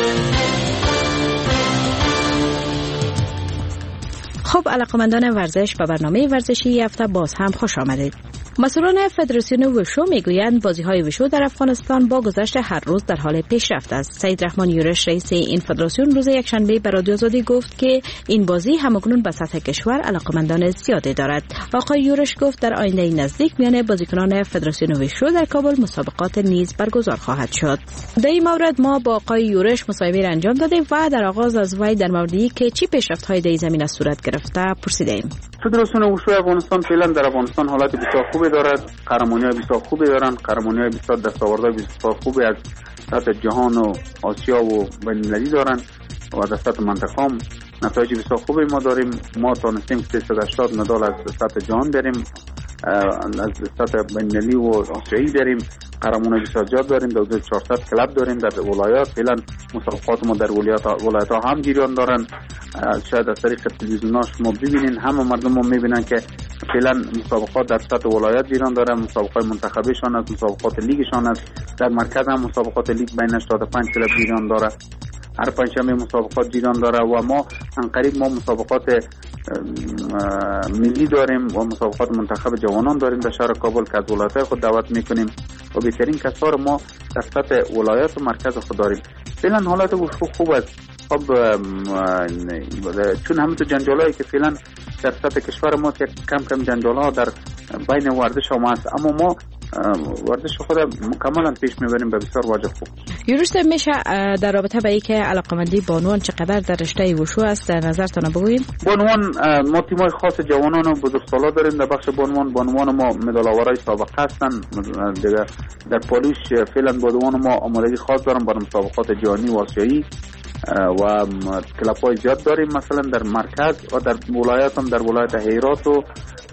خب علاقمندان ورزش به برنامه ورزشی هفته باز هم خوش آمدید. مسئولان فدراسیون وشو میگویند بازی‌های وشو در افغانستان با گذشت هر روز در حال پیشرفت است. سید رحمان یورش رئیس این فدراسیون روز یکشنبه به رادیو آزادی گفت که این بازی همکنون به سطح کشور علاقمندان زیادی دارد. آقای یورش گفت در آینده نزدیک میان بازیکنان فدراسیون وشو در کابل مسابقات نیز برگزار خواهد شد. در این مورد ما با آقای یورش مصاحبه انجام دادیم و در آغاز از وی در موردی که چی پیشرفت‌های در این زمینه صورت گرفته پرسیدیم. فدراسیون وشو افغانستان فعلا در افغانستان حالت بسیار خوبی دارد، قهرمانی‌های بسیار خوبی دارند، قهرمانی‌های بسیار دستاوردهای بسیار خوبی از سطح جهان و آسیا و بین‌المللی دارند و در سطح منطقه هم نتایج بسیار خوبی ما داریم. ما تونستیم 380 مدال از سطح جهان بریم، از سطح بین‌المللی و آسیایی داریم، قهرمانان بسیار زیاد داریم، در 400 کلب داریم در ولایات. فعلا مسابقات ما در ولایت‌ها هم جریان دارن. شاید از طریق تلویزیون‌ها شما ببینین، همه مردم هم می‌بینن که فعلا مسابقات در سطح ولایت جریان داره، مسابقات منتخبیشان است، مسابقات لیگشان است. در مرکز هم مسابقات لیگ بین 85 کلب جریان داره. هر پنجشنبه مسابقات جریان داره و ما انقریب ما مسابقات ملی داریم و مسابقات منتخب جوانان داریم در شهر کابل که از ولایت‌های خود دعوت میکنیم و بهترین کسا ما در سطح ولایت و مرکز خود داریم. فعلا حالت خوب است. خب چون همه تو جنجالایی که فعلا در سطح کشور ما کم جنجال‌ها در بین ورزش هم هست، اما ما ورزش خود مکملا پیش میبریم به بسیار واجب خوب. یورست میشه در رابطه با اینکه علاقمندی بانوان چقدر در رشته وشو است در نظرتان بگویید؟ بانوان ما تیمای خاص جوانان و بزرگسالا داریم در بخش بانوان ما مدال آورای سابقه هستن دیگه. در پالیش فعلا بانوان ما آمادگی خاص دارن برای مسابقات جهانی و آسیایی و کلاب‌های زیاد داریم، مثلا در مرکز و در ولایات هم در ولایت هرات و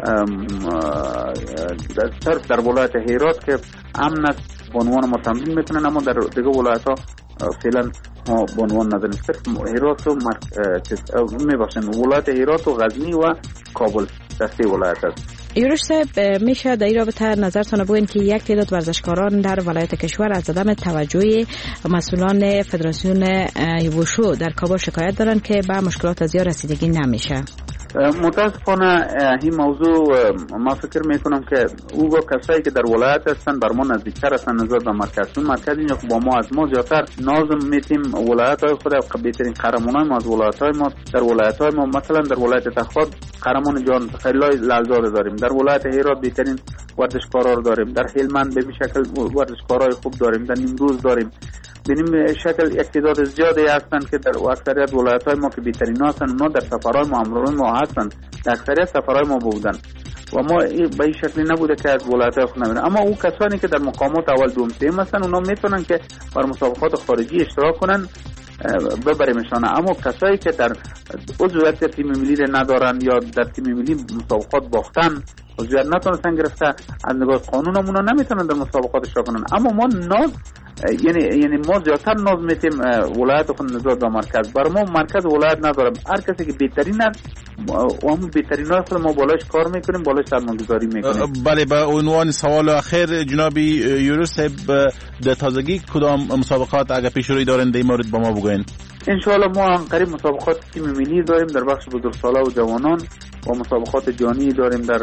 در ولایت هرات که امن است بانوان ما تمرین میکنن، اما در دیگه ولایت ها فعلا ما بانوان نداریم. صرف هرات و ولایت هرات و غزنی و کابل دسته ولایت است. یورش صاحب میشه در این رابطه نظرتان بگوین که یک تعداد ورزشکاران در ولایت کشور از عدم توجه مسئولان فدراسیون وشو در کابل شکایت دارن که به مشکلات زیاد رسیدگی نمیشه. متاسفانه این موضوع ما فکر میکنم که او با کسایی که در ولایت هستن بر ما نزدیکتر هستن نظر به مرکز. مرکز اینجا با ما از ما زیادتر نازم میتیم ولایت های خود بهترین قهرمانای ما از ولایت های ما در ولایت های ما، مثلا در ولایت تخار قهرمان جان خیلی لالزاده داریم، در ولایت هرات بهترین ورزشکارا رو داریم، در هلمند به شکل ورزشکارای خوب داریم، در نیمروز داریم. ببینیم شکل اقتدار زیادی هستن که در اکثریت ولایت‌های ما که بهترین هستن، اونا در سفرهای ما امروز ما هستن، در اکثریت سفرهای ما بودن و ما به این شکلی نبوده که از ولایت‌های خود نمیرن. اما او کسانی که در مقامات اول دوم سوم هستن اونا میتونن که بر مسابقات خارجی اشتراک کنن ببریمشان، اما کسایی که در عضویت تیم ملی ندارن یا در تیم ملی مسابقات باختن عضویت نتونستن گرفته از نگاه قانون اونا نمیتونن در مسابقات اشتراک کنن. اما ما ناز یعنی ما زیادتر ناز میتیم ولایت خود نظر به مرکز. بر ما مرکز ولایت ندارم، هر کسی که بهترین است و همون بهترین است ما بالاش کار میکنیم، بالاش سرمایه‌گذاری میکنیم. بله، به عنوان سوال اخیر جناب یورس صاحب در تازگی کدام مسابقات اگه پیش روی دارن در این مورد با ما بگوین؟ ان شاء الله ما قریب مسابقات تیم ملی داریم در بخش بزرگسالا و جوانان و مسابقات جهانی داریم در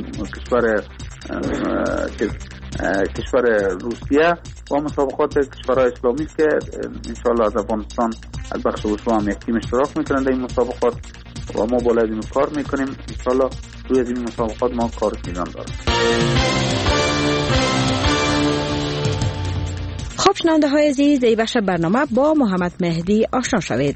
کشور روسیه و مسابقات کشورهای اسلامی که انشاءالله از افغانستان از بخش وشو هم یک تیم اشتراک میکنن در این مسابقات و ما بالا از این کار میکنیم. انشاءالله روی از این مسابقات ما کار میزان داریم. خب شنونده های عزیز، در بخش برنامه با محمد مهدی آشنا شوید.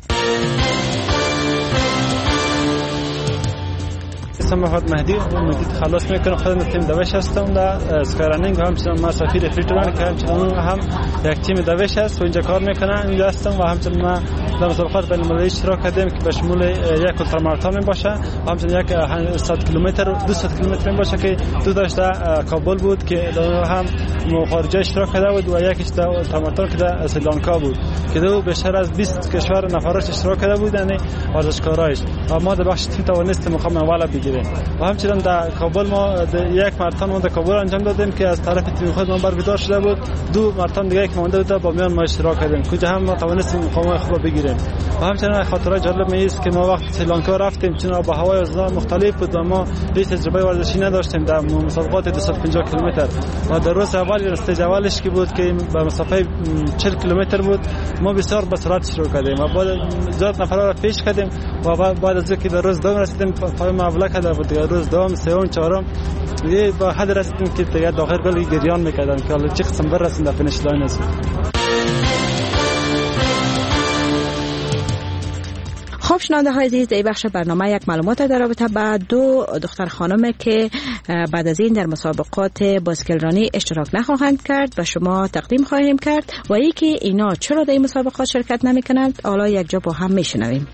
محمد مهدی خلاص میکنم، خودم تیم دوش هستم در اسکارانینگ و همچنان ما سفیر فریتوران که همچنان هم یک تیم دوش هست و اینجا کار میکنم اینجا هستم و همچنان ما در مسابقات بین المللی اشتراک کردیم که به شمول یک التراماراتون باشه و همچنان یک 100 کیلومتر 200 کیلومتر باشه که دو داشته کابل بود که هم خارجه اشتراک کرده بود و یکیش در التراماراتون که در سریلانکا بود که دو بیشتر از 20 کشور نفرش اشتراک کرده بود، یعنی ورزشکارایش و ما در بخش تیم توانستیم مقام اول بگیریم. و همچنین در کابل ما یک ماراتون در کابل انجام دادیم که از طرف تیم خود ما برگزار شده بود. دو ماراتون دیگه که مونده بود با میان ما اشتراک کردیم کجا هم ما توانستیم مقام خوب بگیریم. و همچنین خاطره جالب است که ما وقتی سریلانکا رفتیم چون آب و هوای مختلف بود و ما هیچ تجربه ورزشی نداشتیم در مسابقات 250 کیلومتر و در روز اول استیج اولش که بود که به مسافت 40 کیلومتر بود ما بسیار به سرعت شروع کردیم و بعد زیاد نفرا را پیش کردیم و بعد از اینکه در روز دوم رسیدیم پای معامله کرده بود، دیگه روز دوم سوم چهارم دیگه با حد رسیدیم که دیگه داخل گل گریان میکردن که حالا چه قسم برسیم در فینیش لاین است. خب شنونده های عزیز، در بخش برنامه یک معلومات در رابطه با دو دختر خانم که بعد از این در مسابقات باسکلرانی اشتراک نخواهند کرد و شما تقدیم خواهیم کرد و یکی اینا چرا در این مسابقات شرکت نمی کنند حالا یک جا با هم میشنویم.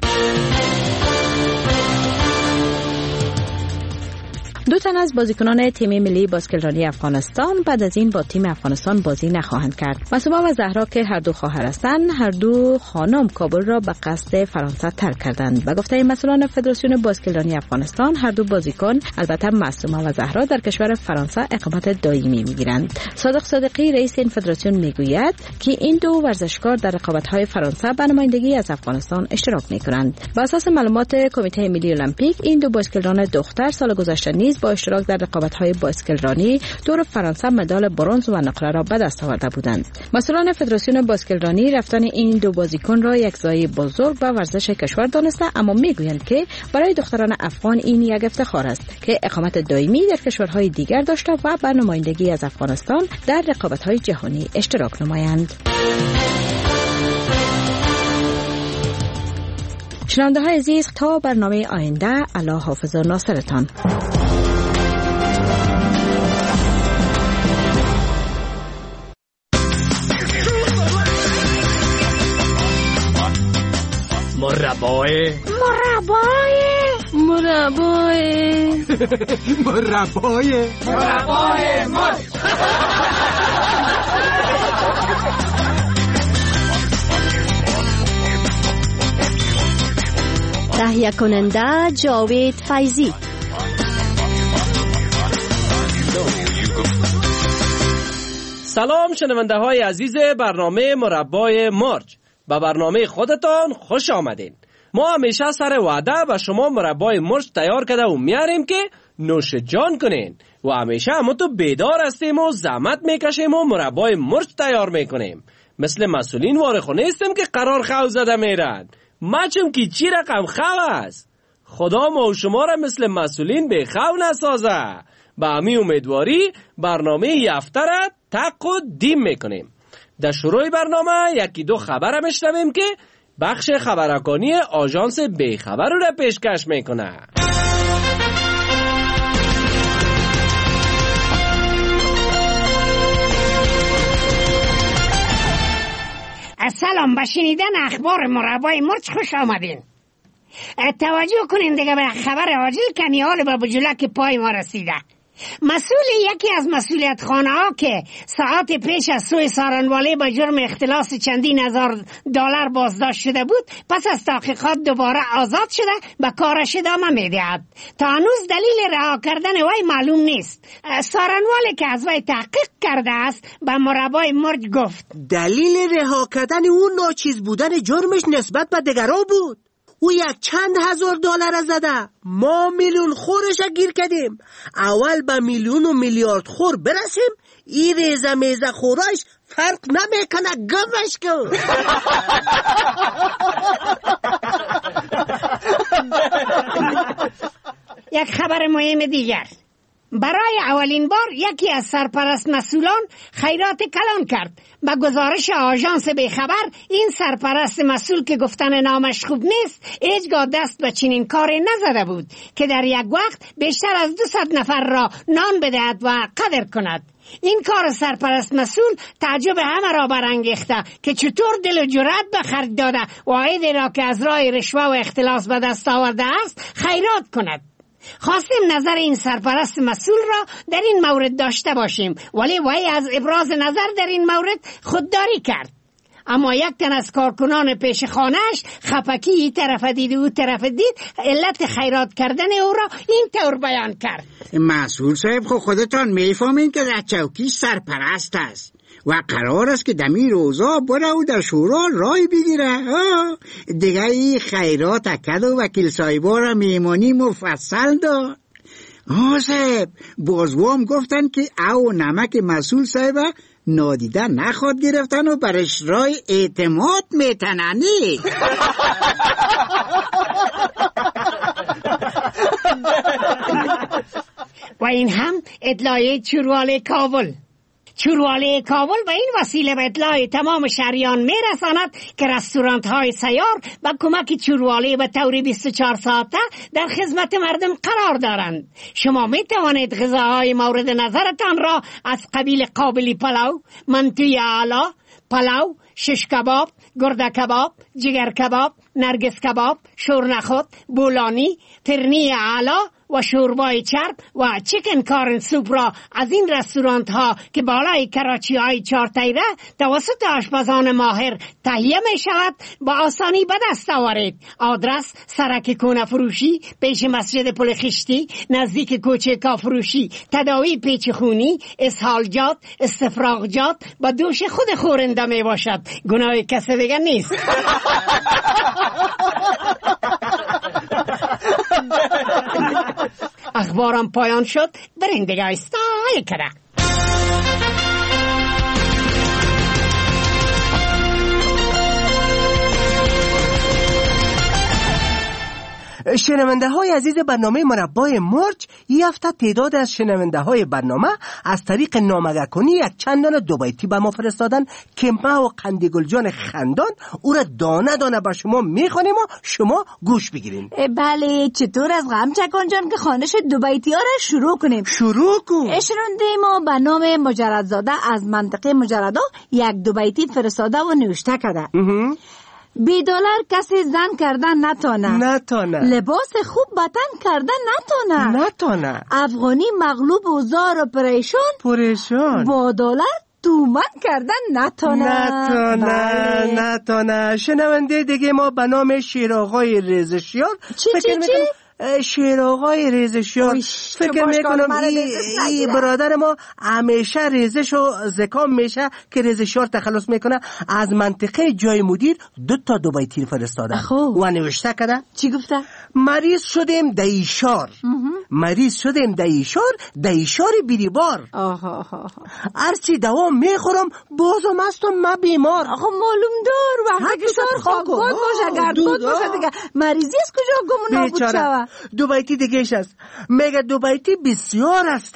دو تن از بازیکنان تیم ملی باسکلرانی افغانستان بعد از این با تیم افغانستان بازی نخواهند کرد. مسوما و زهرا که هر دو خواهر هستند، هر دو خانم کابل را به قصد فرانسه ترک کردند. به گفته مسئولان فدراسیون باسکلرانی افغانستان، هر دو بازیکن البته مسوما و زهرا در کشور فرانسه اقامت دائمی میگیرند. صادق صادقی رئیس این فدراسیون میگوید که این دو ورزشکار در رقابت‌های فرانسه به نمایندگی از افغانستان اشتراک میکنند. بر اساس معلومات کمیته ملی المپیک، این دو باسکلران دختر سال گذشته نیز با اشتراک در رقابت‌های باسکلرانی دور فرانسه مدال برنز و نقره را به دست آورده بودند. مسئولان فدراسیون باسکلرانی رفتن این دو بازیکن را یک ضایعه بزرگ به ورزش کشور دانسته، اما میگویند که برای دختران افغان این یک افتخار است که اقامت دائمی در کشورهای دیگر داشته و به نمایندگی از افغانستان در رقابت‌های جهانی اشتراک نمایند. شنونده های عزیز، تا برنامه آینده، الله حافظ و ناصرتان. مربای مرچ. تهیه کننده جاوید فیضی. سلام شنونده های عزیز برنامه مربای مرچ. به برنامه خودتان خوش آمدین. ما همیشه سر وعده و شما مربای مرچ تیار کرده و میاریم که نوش جان کنین و همیشه همون تو بیدار هستیم و زحمت میکشیم و مربای مرچ تیار میکنیم. مثل مسئولین وارخونه استیم که قرار خو زده میرن. مچم که چی رقم خو است. خدا ما و شما را مثل مسئولین به خو نسازه. با همی امیدواری برنامه یفته را تق و دیم میکنیم. در شروع برنامه یکی دو خبر میشنویم که بخش خبررسانی آژانس بیخبر را پیشکش میکنه. سلام، به شنیدن اخبار مربای مرچ خوش آمدین. توجه کنین دیگه به خبر عاجل که نیال به بجلک پای ما رسیده. مسئول یکی از مسئولیت خانه ها که ساعت پیش از سوی سارنواله به جرم اختلاس چندین هزار دلار بازداشت شده بود، پس از تحقیقات دوباره آزاد شده به کارش ادامه میدهد. تا هنوز دلیل رها کردن وی معلوم نیست. سارنواله که از وی تحقیق کرده است به مربای مرچ گفت دلیل رها کردن اون ناچیز بودن جرمش نسبت به دیگران بود. او چند هزار دلار زده، ما میلیون خورش گیر کردیم. اول به میلیون و میلیارد خور برسیم، این ریزه میزه خورش فرق نمیکنه، گمش کن. یک خبر مهم دیگر. برای اولین بار یکی از سرپرست مسئولان خیرات کلان کرد. با گزارش آژانس بیخبر، این سرپرست مسئول که گفتن نامش خوب نیست هیچگاه دست به چنین کاری نزده بود که در یک وقت بیشتر از 200 نفر را نان بدهد و قدر کند. این کار سرپرست مسئول تعجب همه را برانگیخته که چطور دل و جرأت به خرج داده واحدی را که از راه رشوه و اختلاس به دست آورده است خیرات کند. خواستیم نظر این سرپرست مسئول را در این مورد داشته باشیم، ولی وی از ابراز نظر در این مورد خودداری کرد. اما یک تن از کارکنان پیش خانهش خپکی این طرف دید و او طرف دید، علت خیرات کردن او را این طور بیان کرد: مسئول صاحب، خودتان میفهمین که در چوکی سرپرست است و قرار است که دمی روزا بره و در شورا رای بگیره. دیگه این خیرات اکد و وکیل صاحبا را میمانی مفصل داد. صاحب، بازوام گفتن که او نمک مسئول صاحب نادیده نخواد گرفتن و برش رای اعتماد میتننی. و این هم اطلاعیه چورواله کابل. چورواله کابل به این وسیله به اطلاع تمام شهریان میرساند که رستورانت های سیار با کمک چورواله به طور 24 ساعته در خدمت مردم قرار دارند. شما می توانید غذاهای مورد نظرتان را از قبیل قابلی پلو، منتوی اعلی، پلو، شش کباب، گرده کباب، جگر کباب، نرگس کباب، شورنخود، بولانی، فرنی اعلی و شوربای چرب و چیکن کارن سوپ را از این رستورانت ها که بالای کراچی های 4 تیره توسط آشپزان ماهر تهیه می شود با آسانی به دست آورید. آدرس: سرک کونه فروشی پیش مسجد پل خشتی نزدیک کوچه کافروشی. تداوی پیچ خونی، اسهالجات، استفراغجات با دوش خود خورنده می باشد، گناه کسی دیگر نیست. اخبارم پایان شد، برین دیگه استای کرده. شنونده های عزیز برنامه مربای مرج، این هفته تعداد از شنونده های برنامه از طریق نامگه‌کنی یک چندان دوبایتی به ما فرستادن که ما و قندگل جان خندان او را دانه دانه به شما میخوانیم و شما گوش بگیرین. بله، چطور از غمچکان جان که خوانش دوبایتی ها را شروع کنیم؟ شروع کن. شنونده ما به نام مجردزاده از منطقه مجردا یک دوبایتی فرستاده و نوشته کرده. $2 کسی زن کردن نتانه. لباس خوب بطن کردن نتانه. افغانی مغلوب و زار و پریشان با $1 تومن کردن نتانه. شنونده دیگه ما به نام شیراغای ریزشیار شیراغای ریزشیار فکر میکنم این برادر ما همیشه ریزش و زکام میشه که ریزشیار تخلص میکنه. از منطقه جای مدیر 2 دوبایتی فرستاده و نوشته کرده. چی گفته؟ مریض شدیم دیشار بیریبار. هرچی دوا میخورم بازم هستم من بیمار. معلوم دار وقتی که شار خاکباد باشه گردباد باشه دیگه مریضی از کجا گمون نابود شوه. دوبایتی دیگهش است. میگه دوبایتی بسیار است.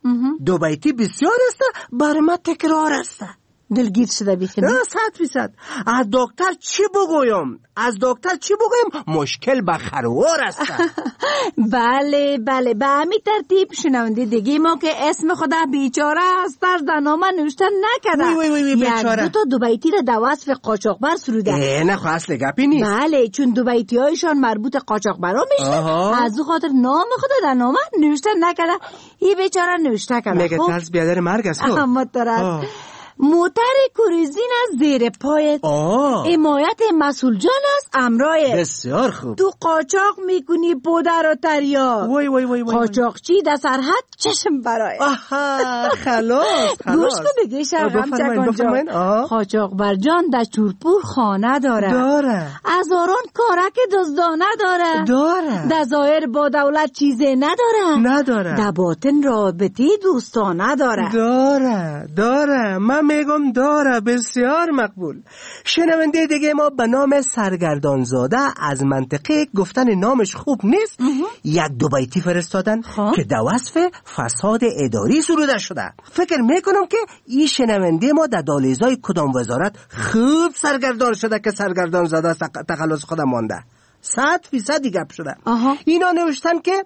برای ما تکرار است. دلگیر شده بیخیلی. 100%. از دکتر چی بگویم؟ مشکل به خروار است. بله به همین ترتیب شنونده دیگه ما که اسم خدا بیچاره است در نامه نوشته نکرده. بیچاره. 2 دوبایتی را در وصف قاچاقبر سروده. نه اصل گپی نیست. بله، چون دوبایتی هایشان مربوط قاچاقبرا میشه از او خاطر نام خدا در نامه نوشته نکرده. این بیچاره نوشته کرده. میگه ترس بیادر مرگ است. اما موتر کوریزین از زیر پایت. حمایت مسئول جان است امرای. بسیار خوب. تو قاچاق میکنی پودر و تریاق. وای قاچاقچی در سرحد چشم برای. خلاص. گوش کن بگی شرم چکان جان. قاچاق بر جان در چورپور خانه داره. هزاران کارک دزدانه داره. در ظاهر با دولت چیزی نداره. در باطن رابطه دوستانه داره. من میگم داره. بسیار مقبول. شنونده دیگه ما به نام سرگردان زاده از منطقه گفتن نامش خوب نیست 1 دوبایتی فرستادن که در وصف فساد اداری سروده شده. فکر میکنم که این شنونده ما در دهلیزهای کدام وزارت خوب سرگردان شده که سرگردان زاده تخلص خودم مانده. 100% گپ شده. اینا نوشتن که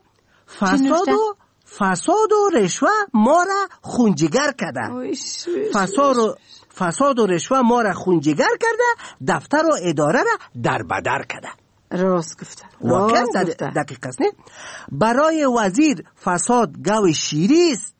فساد و رشوه ما را خونجگر کرده. فساد و رشوه ما را خونجگر کرده. دفتر و اداره را در بدر کرده. راست گفته. واقعا دقیق است نه؟ برای وزیر فساد گو شیری است.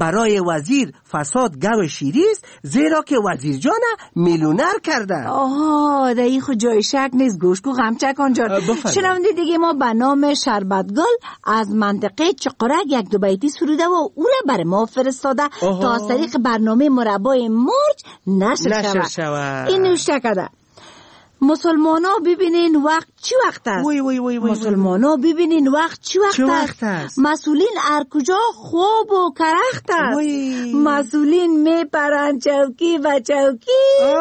زیرا که وزیر جان میلیونر کرده. در این خود جای شک نیست. گوش کو غمچکان جان. شنونده دیگه ما به نام شربتگل از منطقه چقرک 1 دوبایتی سروده و او را برای ما فرستاده تا از طریق برنامه مربای مرج نشر شود. این نوشته کرده. مسلمانا ببینین وقت چی وقت است. مسلمانا ببینین وقت چی وقت است. مسئولین هر کجا خوب و کرخت است. مسئولین میپرن چوکی و چوکی.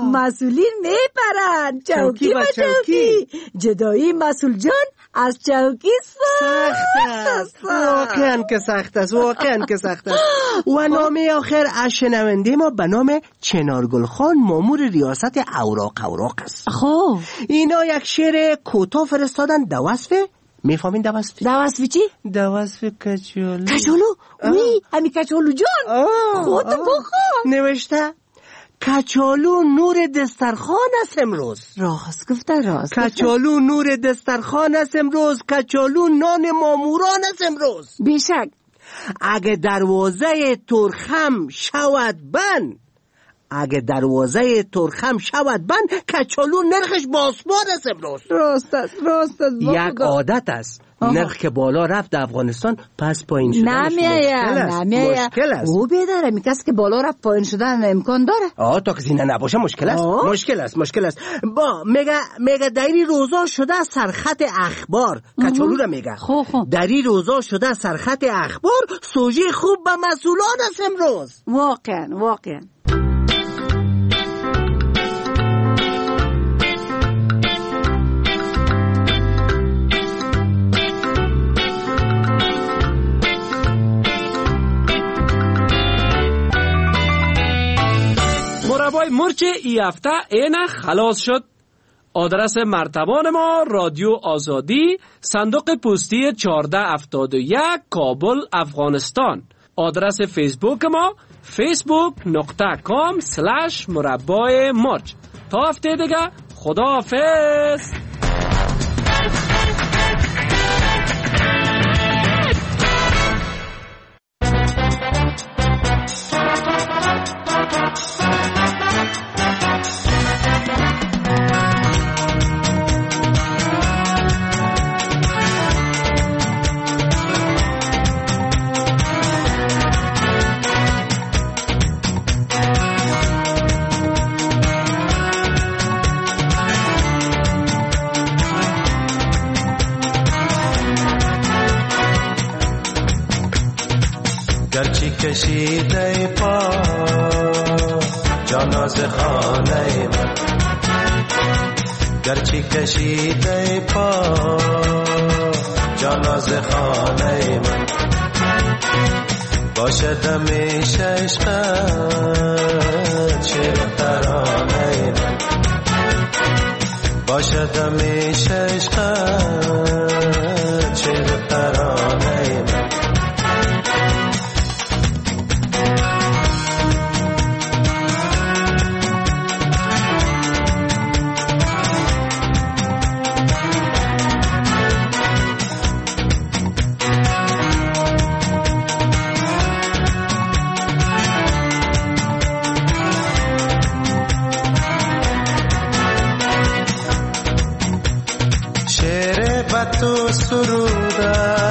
جدایی مسئول جان از چوکی سخت است. واقعا که سخت است. و نام آخر از شنونده ما به نام چنارگل خان مامور ریاست اوراق است. اینا یک شعر کوتاه فرستادن در وصف. میفهمین در وصف چی؟ در وصف کچولو. همین کچولو جان خود بخواه نوشته. کچالو نور دسترخوان است امروز. راست گفته. کچالو نور دسترخوان است امروز. کچالو نان ماموران است امروز. بیشک. اگه دروازه ترخم شود بند کچالو نرخش باسمان است امروز. راست است. یک عادت است. نرخ که بالا رفت در افغانستان پس پایین شدنش مشکل است. او بیداره میکس که بالا رفت پایین شدن امکان داره. تا که زینه نباشه مشکل است. با میگه دری روزا شده سرخط اخبار. کچالو را میگه دری روزا شده سرخط اخبار. سوژه خوب به مسئولان است امروز. واقعا مرچ ای هفته اینه خلاص شد. آدرس مرتبان ما رادیو آزادی، صندوق پستی 1471 کابل افغانستان. آدرس فیسبوک ما facebook.com/مربع مرچ. تا هفته دیگه خداحافظ. گرچه کشیده پا جاناز خانه من، گرچه کشیده پا جاناز خانه من، باشد همیشه عشقت شعر ترانه من، باشد همیشه عشقت شعر ترانه من. تو سروده